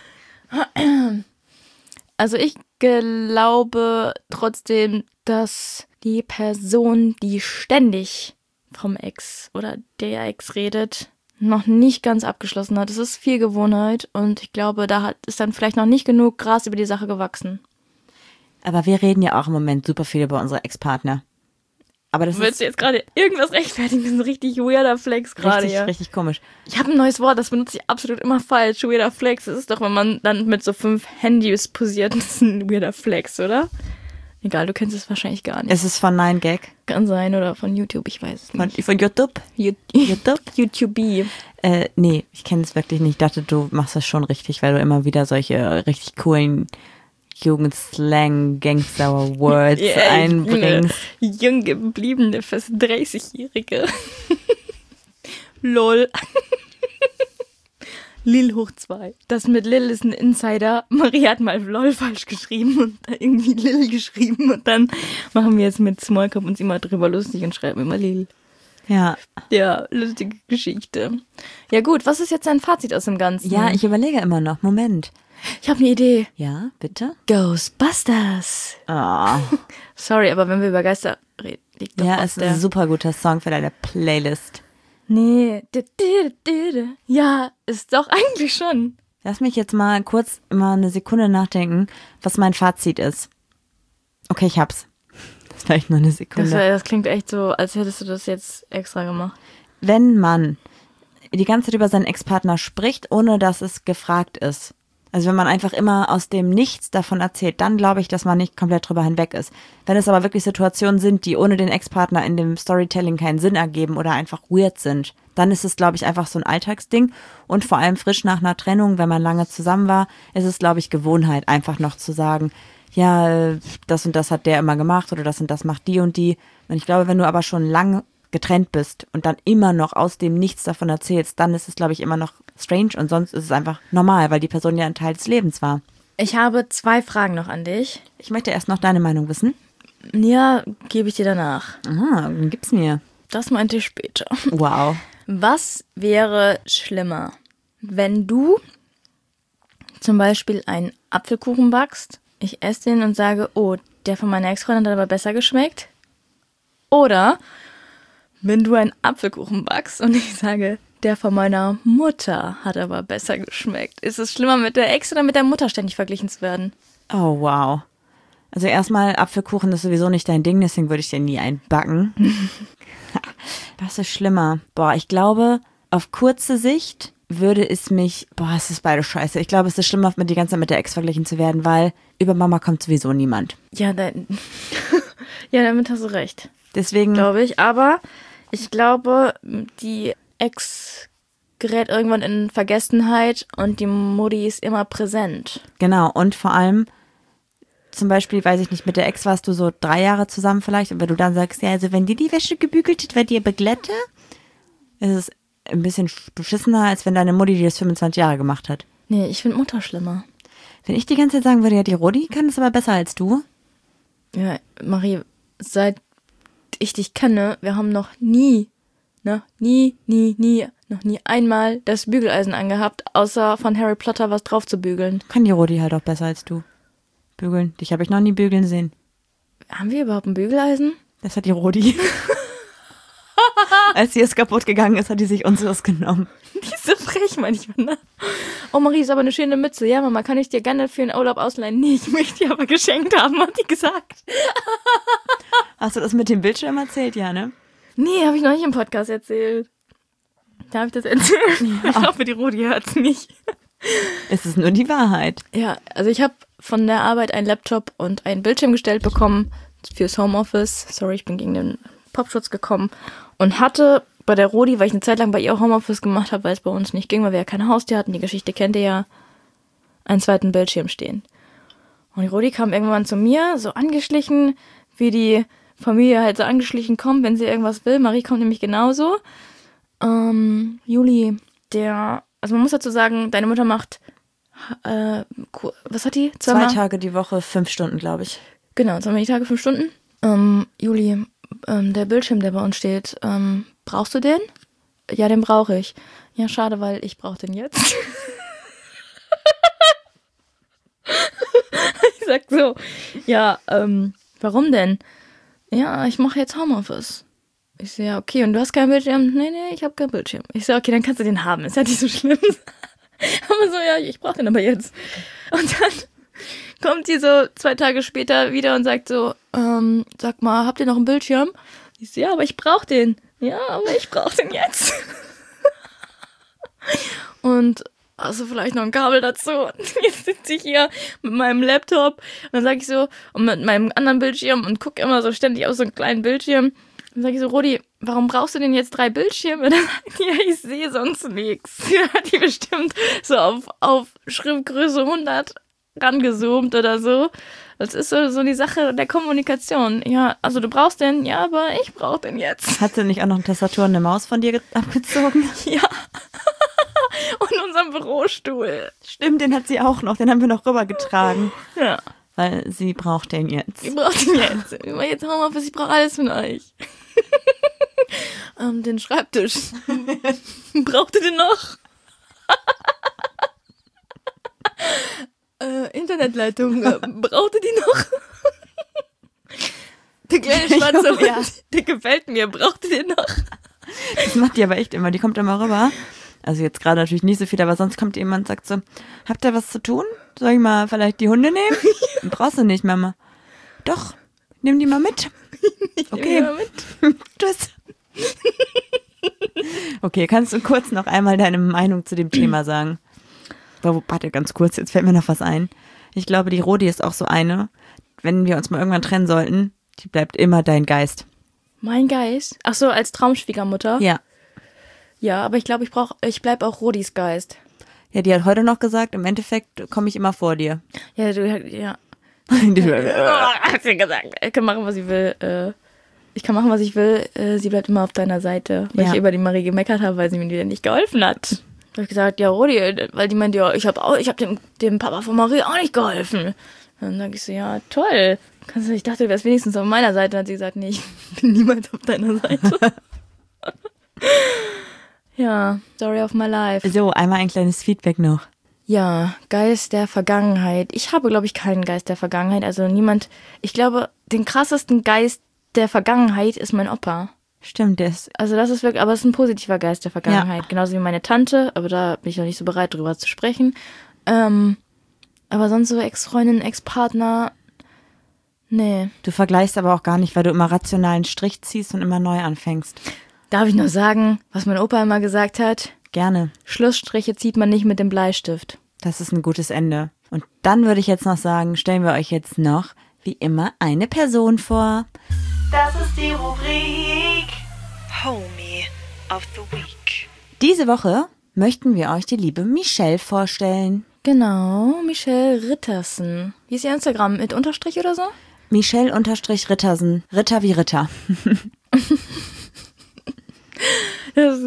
Speaker 2: Also ich glaube trotzdem, dass die Person, die ständig vom Ex oder der Ex redet, noch nicht ganz abgeschlossen hat. Es ist viel Gewohnheit und ich glaube, da hat, ist dann vielleicht noch nicht genug Gras über die Sache gewachsen.
Speaker 1: Aber wir reden ja auch im Moment super viel über unsere Ex-Partner. Aber das
Speaker 2: Willst
Speaker 1: ist
Speaker 2: du jetzt gerade irgendwas rechtfertigen? Das ist ein richtig weirder Flex gerade,
Speaker 1: richtig,
Speaker 2: ja.
Speaker 1: richtig komisch.
Speaker 2: Ich habe ein neues Wort, das benutze ich absolut immer falsch. Weirder Flex. Das ist doch, wenn man dann mit so fünf Handys posiert. Das ist ein weirder Flex, oder? Egal, du kennst es wahrscheinlich gar nicht.
Speaker 1: Es ist von Nine Gag,
Speaker 2: Kann sein, oder von YouTube, ich weiß es
Speaker 1: von,
Speaker 2: nicht.
Speaker 1: von YouTube.
Speaker 2: YouTube? YouTube.
Speaker 1: Äh, nee, ich kenne es wirklich nicht. Ich dachte, du machst das schon richtig, weil du immer wieder solche richtig coolen Jugendslang, Gangster-Words
Speaker 2: Ja, ich bin
Speaker 1: einbringst.
Speaker 2: eine jung gebliebene, fast dreißigjährige. Lol. Lil hoch zwei. Das mit Lil ist ein Insider. Marie hat mal LOL falsch geschrieben und da irgendwie Lil geschrieben und dann machen wir jetzt mit Smallcup uns immer drüber lustig und schreiben immer Lil.
Speaker 1: Ja.
Speaker 2: Ja, lustige Geschichte. Ja gut, was ist jetzt dein Fazit aus dem Ganzen?
Speaker 1: Ja, ich überlege immer noch. Moment.
Speaker 2: ich habe eine Idee.
Speaker 1: Ja, bitte?
Speaker 2: Ghostbusters.
Speaker 1: Ah.
Speaker 2: Sorry, aber wenn wir über Geister reden, liegt doch
Speaker 1: Ja,
Speaker 2: auf
Speaker 1: es ist
Speaker 2: der...
Speaker 1: ein super guter Song für deine Playlist.
Speaker 2: Nee. Ja, ist doch eigentlich schon.
Speaker 1: Lass mich jetzt mal kurz mal eine Sekunde nachdenken, was mein Fazit ist. Okay, ich hab's. Das ist vielleicht nur eine Sekunde.
Speaker 2: Das, das klingt echt so, als hättest du das jetzt extra gemacht.
Speaker 1: Wenn man die ganze Zeit über seinen Ex-Partner spricht, ohne dass es gefragt ist. Also wenn man einfach immer aus dem Nichts davon erzählt, dann glaube ich, dass man nicht komplett drüber hinweg ist. Wenn es aber wirklich Situationen sind, die ohne den Ex-Partner in dem Storytelling keinen Sinn ergeben oder einfach weird sind, dann ist es, glaube ich, einfach so ein Alltagsding. Und vor allem frisch nach einer Trennung, wenn man lange zusammen war, ist es, glaube ich, Gewohnheit, einfach noch zu sagen, ja, das und das hat der immer gemacht oder das und das macht die und die. Und ich glaube, wenn du aber schon lang getrennt bist und dann immer noch aus dem Nichts davon erzählst, dann ist es, glaube ich, immer noch strange und sonst ist es einfach normal, weil die Person ja ein Teil des Lebens war.
Speaker 2: Ich habe zwei Fragen noch an dich.
Speaker 1: Ich möchte erst noch deine Meinung wissen.
Speaker 2: Ja, gebe ich dir danach.
Speaker 1: Aha, dann gib's mir.
Speaker 2: Das meinte ich später.
Speaker 1: Wow.
Speaker 2: Was wäre schlimmer, wenn du zum Beispiel einen Apfelkuchen backst, ich esse den und sage, oh, der von meiner Ex-Freundin hat aber besser geschmeckt? Oder wenn du einen Apfelkuchen backst und ich sage, der von meiner Mutter hat aber besser geschmeckt. Ist es schlimmer, mit der Ex oder mit der Mutter ständig verglichen zu werden?
Speaker 1: Oh, wow. Also erstmal, Apfelkuchen ist sowieso nicht dein Ding, deswegen würde ich dir nie einen backen. Was ist schlimmer? Boah, ich glaube, auf kurze Sicht würde es mich, boah, es ist beide scheiße. Ich glaube, es ist schlimmer, mit die ganze Zeit mit der Ex verglichen zu werden, weil über Mama kommt sowieso niemand.
Speaker 2: Ja, da, ja damit hast du recht.
Speaker 1: Deswegen
Speaker 2: glaube ich, aber ich glaube, die Ex gerät irgendwann in Vergessenheit und die Mutti ist immer präsent.
Speaker 1: Genau, und vor allem, zum Beispiel, weiß ich nicht, mit der Ex warst du so drei Jahre zusammen vielleicht, und wenn du dann sagst, ja, also wenn dir die Wäsche gebügelt hat, weil dir beglätte, ist es ein bisschen beschissener, als wenn deine Mutti dir das fünfundzwanzig Jahre gemacht hat.
Speaker 2: Nee, ich finde Mutter schlimmer.
Speaker 1: Wenn ich die ganze Zeit sagen würde, ja, die Rodi kann das aber besser als du.
Speaker 2: Ja, Marie, seit ich dich kenne, wir haben noch nie, ne, nie, nie, nie, noch nie einmal das Bügeleisen angehabt, außer von Harry Potter was drauf zu bügeln.
Speaker 1: Kann die Rodi halt auch besser als du. Bügeln. Dich habe ich noch nie bügeln sehen.
Speaker 2: Haben wir überhaupt ein Bügeleisen?
Speaker 1: Das hat die Rodi. Als sie es kaputt gegangen ist, hat die sich unseres genommen.
Speaker 2: Die ist so frech manchmal, ne? Oh, Marie, ist aber eine schöne Mütze. Ja, Mama, kann ich dir gerne für einen Urlaub ausleihen? Nee, ich möchte die aber geschenkt haben, hat die gesagt.
Speaker 1: Hast du das mit dem Bildschirm erzählt? Ja, ne?
Speaker 2: Nee, habe ich noch nicht im Podcast erzählt. Da habe ich das erzählt. Ja. Ich hoffe, die Rodi hört es nicht.
Speaker 1: Es ist nur die Wahrheit.
Speaker 2: Ja, also ich habe von der Arbeit einen Laptop und einen Bildschirm gestellt bekommen fürs Homeoffice. Sorry, ich bin gegen den Popschutz gekommen. Und hatte bei der Rodi, weil ich eine Zeit lang bei ihr Homeoffice gemacht habe, weil es bei uns nicht ging, weil wir ja keine Haustier hatten, die Geschichte kennt ihr ja, einen zweiten Bildschirm stehen. Und die Rodi kam irgendwann zu mir, so angeschlichen, wie die Familie halt so angeschlichen kommt, wenn sie irgendwas will. Marie kommt nämlich genauso. Ähm, Juli, der, also man muss dazu sagen, deine Mutter macht, äh, was hat die?
Speaker 1: Zwei Tage die Woche, fünf Stunden, glaube ich.
Speaker 2: Genau, zweimal die Tage, fünf Stunden. Ähm, Juli, ähm, der Bildschirm, der bei uns steht, ähm, brauchst du den? Ja, den brauche ich. Ja, schade, weil ich brauche den jetzt. Ich sag so, ja, ähm, warum denn? Ja, ich mache jetzt Homeoffice. Ich so, ja, okay, und du hast keinen Bildschirm? Nee, nee, ich habe keinen Bildschirm. Ich so, okay, dann kannst du den haben, ist ja nicht so schlimm. Aber so, ja, ich brauche den aber jetzt. Und dann kommt die so zwei Tage später wieder und sagt so, ähm, sag mal, habt ihr noch einen Bildschirm? Ich so, ja, aber ich brauche den. Ja, aber ich brauche den jetzt. Und also vielleicht noch ein Kabel dazu. Und jetzt sitze ich hier mit meinem Laptop und dann sage ich so, und mit meinem anderen Bildschirm und gucke immer so ständig auf so einen kleinen Bildschirm. Dann sage ich so, Rodi, warum brauchst du denn jetzt drei Bildschirme? Und dann sagt die, ja, ich sehe sonst nichts. Dann hat die bestimmt so auf, auf Schriftgröße hundert rangezoomt oder so. Das ist so, so die Sache der Kommunikation. Ja, also du brauchst den, ja, aber ich brauche den jetzt.
Speaker 1: Hat sie nicht auch noch eine Tastatur und eine Maus von dir abgezogen?
Speaker 2: Ja. Und unseren Bürostuhl.
Speaker 1: Stimmt, den hat sie auch noch. Den haben wir noch rübergetragen.
Speaker 2: Ja.
Speaker 1: Weil sie braucht den jetzt.
Speaker 2: Ich brauche den jetzt. Ich mache jetzt Homeoffice, ich brauche alles von euch. ähm, den Schreibtisch. Braucht ihr den noch? äh, Internetleitung. Äh, braucht ihr die noch? Der kleine schwarze Hund, ja. Der gefällt mir. Braucht ihr den noch?
Speaker 1: Das macht die aber echt immer. Die kommt immer rüber. Also jetzt gerade natürlich nicht so viel, aber sonst kommt jemand und sagt so, habt ihr was zu tun? Soll ich mal vielleicht die Hunde nehmen? Ja. Brauchst du nicht, Mama. Doch, nimm die mal mit.
Speaker 2: Ich
Speaker 1: okay.
Speaker 2: Mal mit.
Speaker 1: Tschüss. Okay, kannst du kurz noch einmal deine Meinung zu dem Thema sagen? Warte, ganz kurz, jetzt fällt mir noch was ein. Ich glaube, die Rodi ist auch so eine, wenn wir uns mal irgendwann trennen sollten, die bleibt immer dein Geist.
Speaker 2: Mein Geist? Ach so, als Traumschwiegermutter?
Speaker 1: Ja.
Speaker 2: Ja, aber ich glaube, ich brauch, ich bleib auch Rodis Geist.
Speaker 1: Ja, die hat heute noch gesagt, im Endeffekt komme ich immer vor dir.
Speaker 2: Ja, du, ja. Hat sie gesagt. Ich kann machen, was ich will. Äh, ich kann machen, was ich will. Äh, sie bleibt immer auf deiner Seite. Weil
Speaker 1: Ja.
Speaker 2: ich über die Marie gemeckert habe, weil sie mir wieder nicht geholfen hat. Da habe ich gesagt, ja, Rodi, weil die meinte, ja, ich habe auch, ich habe dem, dem Papa von Marie auch nicht geholfen. Dann sage ich so, ja, toll. Kannst du, ich dachte, du wärst wenigstens auf meiner Seite. Dann hat sie gesagt, nee, ich bin niemals auf deiner Seite. Ja, Story of my life.
Speaker 1: So, einmal ein kleines Feedback noch.
Speaker 2: Ja, Geist der Vergangenheit. Ich habe, glaube ich, keinen Geist der Vergangenheit. Also niemand, ich glaube, den krassesten Geist der Vergangenheit ist mein Opa.
Speaker 1: Stimmt, der ist,
Speaker 2: Also das ist wirklich, aber es ist ein positiver Geist der Vergangenheit.
Speaker 1: Ja.
Speaker 2: Genauso wie meine Tante, aber da bin ich noch nicht so bereit, drüber zu sprechen. Ähm, aber sonst so Ex-Freundin, Ex-Partner, nee.
Speaker 1: du vergleichst aber auch gar nicht, weil du immer rationalen Strich ziehst und immer neu anfängst.
Speaker 2: Darf ich noch sagen, was mein Opa immer gesagt hat?
Speaker 1: Gerne.
Speaker 2: Schlussstriche zieht man nicht mit dem Bleistift.
Speaker 1: Das ist ein gutes Ende. Und dann würde ich jetzt noch sagen, stellen wir euch jetzt noch, wie immer, eine Person vor.
Speaker 3: Das ist die Rubrik Homie of the Week.
Speaker 1: Diese Woche möchten wir euch die liebe Michelle vorstellen.
Speaker 2: Genau, Michelle Rittersen. Wie ist ihr Instagram? Mit Unterstrich oder so?
Speaker 1: Michelle unterstrich Rittersen. Ritter wie Ritter.
Speaker 2: Das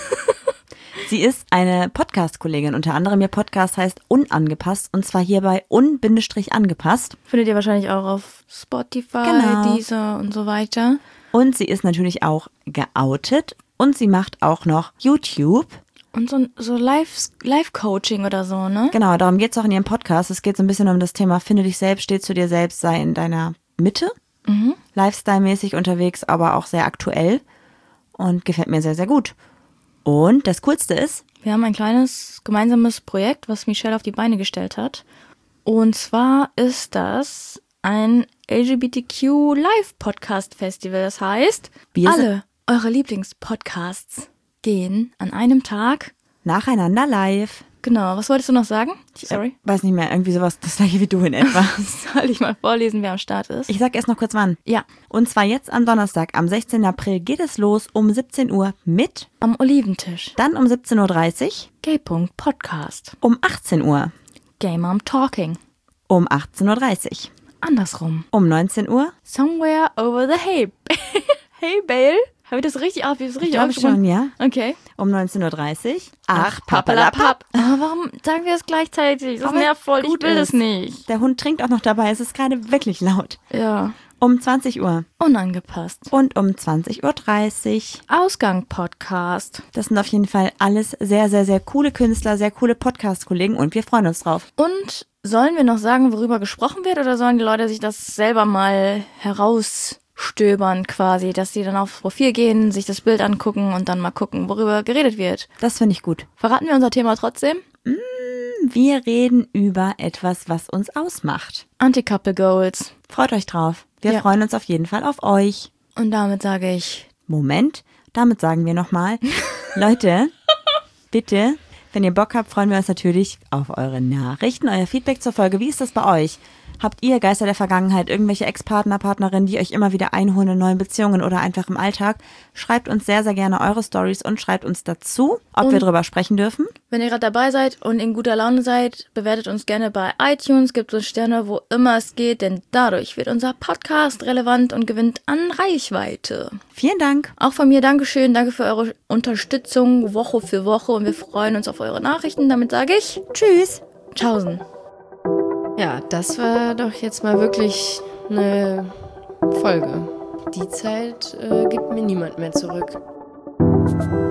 Speaker 1: Sie ist eine Podcast-Kollegin. Unter anderem ihr Podcast heißt Unangepasst und zwar hierbei un-angepasst.
Speaker 2: findet ihr wahrscheinlich auch auf Spotify,
Speaker 1: Genau.
Speaker 2: Deezer und so weiter.
Speaker 1: Und sie ist natürlich auch geoutet und sie macht auch noch YouTube.
Speaker 2: Und so, so Live- Live-Coaching oder so, ne?
Speaker 1: Genau, darum geht es auch in ihrem Podcast. Es geht so ein bisschen um das Thema Finde dich selbst, steh zu dir selbst, sei in deiner Mitte.
Speaker 2: Mhm.
Speaker 1: Lifestyle-mäßig unterwegs, aber auch sehr aktuell und gefällt mir sehr, sehr gut. Und das Coolste ist,
Speaker 2: Wir haben ein kleines gemeinsames Projekt, was Michelle auf die Beine gestellt hat. Und zwar ist das ein L G B T Q Live-Podcast-Festival. Das heißt,
Speaker 1: Wir
Speaker 2: alle eure Lieblingspodcasts gehen an einem Tag.
Speaker 1: nacheinander live.
Speaker 2: Genau, was wolltest du noch sagen? Sorry.
Speaker 1: Äh, weiß nicht mehr, irgendwie sowas, das gleiche wie du in etwa.
Speaker 2: Soll ich mal vorlesen, wer am Start ist?
Speaker 1: Ich sag erst noch kurz wann.
Speaker 2: Ja,
Speaker 1: Und zwar jetzt am Donnerstag, am sechzehnten April geht es los um siebzehn Uhr mit,
Speaker 2: am Oliventisch.
Speaker 1: dann um siebzehn Uhr dreißig,
Speaker 2: Gay-Punkt Podcast.
Speaker 1: um achtzehn Uhr,
Speaker 2: Gay Mom Talking.
Speaker 1: um achtzehn Uhr dreißig,
Speaker 2: Andersrum.
Speaker 1: um neunzehn Uhr.
Speaker 2: Somewhere over the hay. Hey, Bale. Habe ich das richtig auf? Habe ich das richtig
Speaker 1: Glaube schon,
Speaker 2: aufgeschrieben?
Speaker 1: ja.
Speaker 2: Okay.
Speaker 1: Um neunzehn Uhr dreißig.
Speaker 2: Ach,
Speaker 1: pappalapapp.
Speaker 2: Aber warum sagen wir das gleichzeitig? Das
Speaker 1: Aber
Speaker 2: nervt voll. Ich
Speaker 1: gut
Speaker 2: will das
Speaker 1: ist.
Speaker 2: nicht.
Speaker 1: Der Hund trinkt auch noch dabei, es ist gerade wirklich laut.
Speaker 2: Ja.
Speaker 1: Um zwanzig Uhr
Speaker 2: Unangepasst.
Speaker 1: und um zwanzig Uhr dreißig.
Speaker 2: Ausgang Podcast.
Speaker 1: Das sind auf jeden Fall alles sehr, sehr, sehr coole Künstler, sehr coole Podcast-Kollegen und wir freuen uns drauf.
Speaker 2: Und sollen wir noch sagen, worüber gesprochen wird, oder sollen die Leute sich das selber mal herausstöbern quasi, dass sie dann aufs Profil gehen, sich das Bild angucken und dann mal gucken, worüber geredet wird?
Speaker 1: Das finde ich gut.
Speaker 2: Verraten wir unser Thema trotzdem?
Speaker 1: Wir reden über etwas, was uns ausmacht.
Speaker 2: Anti-Couple Goals.
Speaker 1: Freut euch drauf. Wir
Speaker 2: Ja.
Speaker 1: freuen uns auf jeden Fall auf euch.
Speaker 2: Und damit sage ich,
Speaker 1: Moment, damit sagen wir nochmal, Leute, bitte, wenn ihr Bock habt, freuen wir uns natürlich auf eure Nachrichten, euer Feedback zur Folge. Wie ist das bei euch? Habt ihr Geister der Vergangenheit, irgendwelche Ex-Partner, Partnerinnen, die euch immer wieder einholen in neuen Beziehungen oder einfach im Alltag? Schreibt uns sehr, sehr gerne eure Stories und schreibt uns dazu, ob
Speaker 2: Und-
Speaker 1: wir drüber sprechen dürfen.
Speaker 2: wenn ihr gerade dabei seid und in guter Laune seid, bewertet uns gerne bei iTunes, gebt uns Sterne, wo immer es geht, denn dadurch wird unser Podcast relevant und gewinnt an Reichweite.
Speaker 1: Vielen Dank.
Speaker 2: Auch von mir Dankeschön, danke für eure Unterstützung Woche für Woche und wir freuen uns auf eure Nachrichten. Damit sage ich
Speaker 1: Tschüss.
Speaker 2: Tschaußen.
Speaker 4: Ja, das war doch jetzt mal wirklich eine Folge. Die Zeit äh, gibt mir niemand mehr zurück.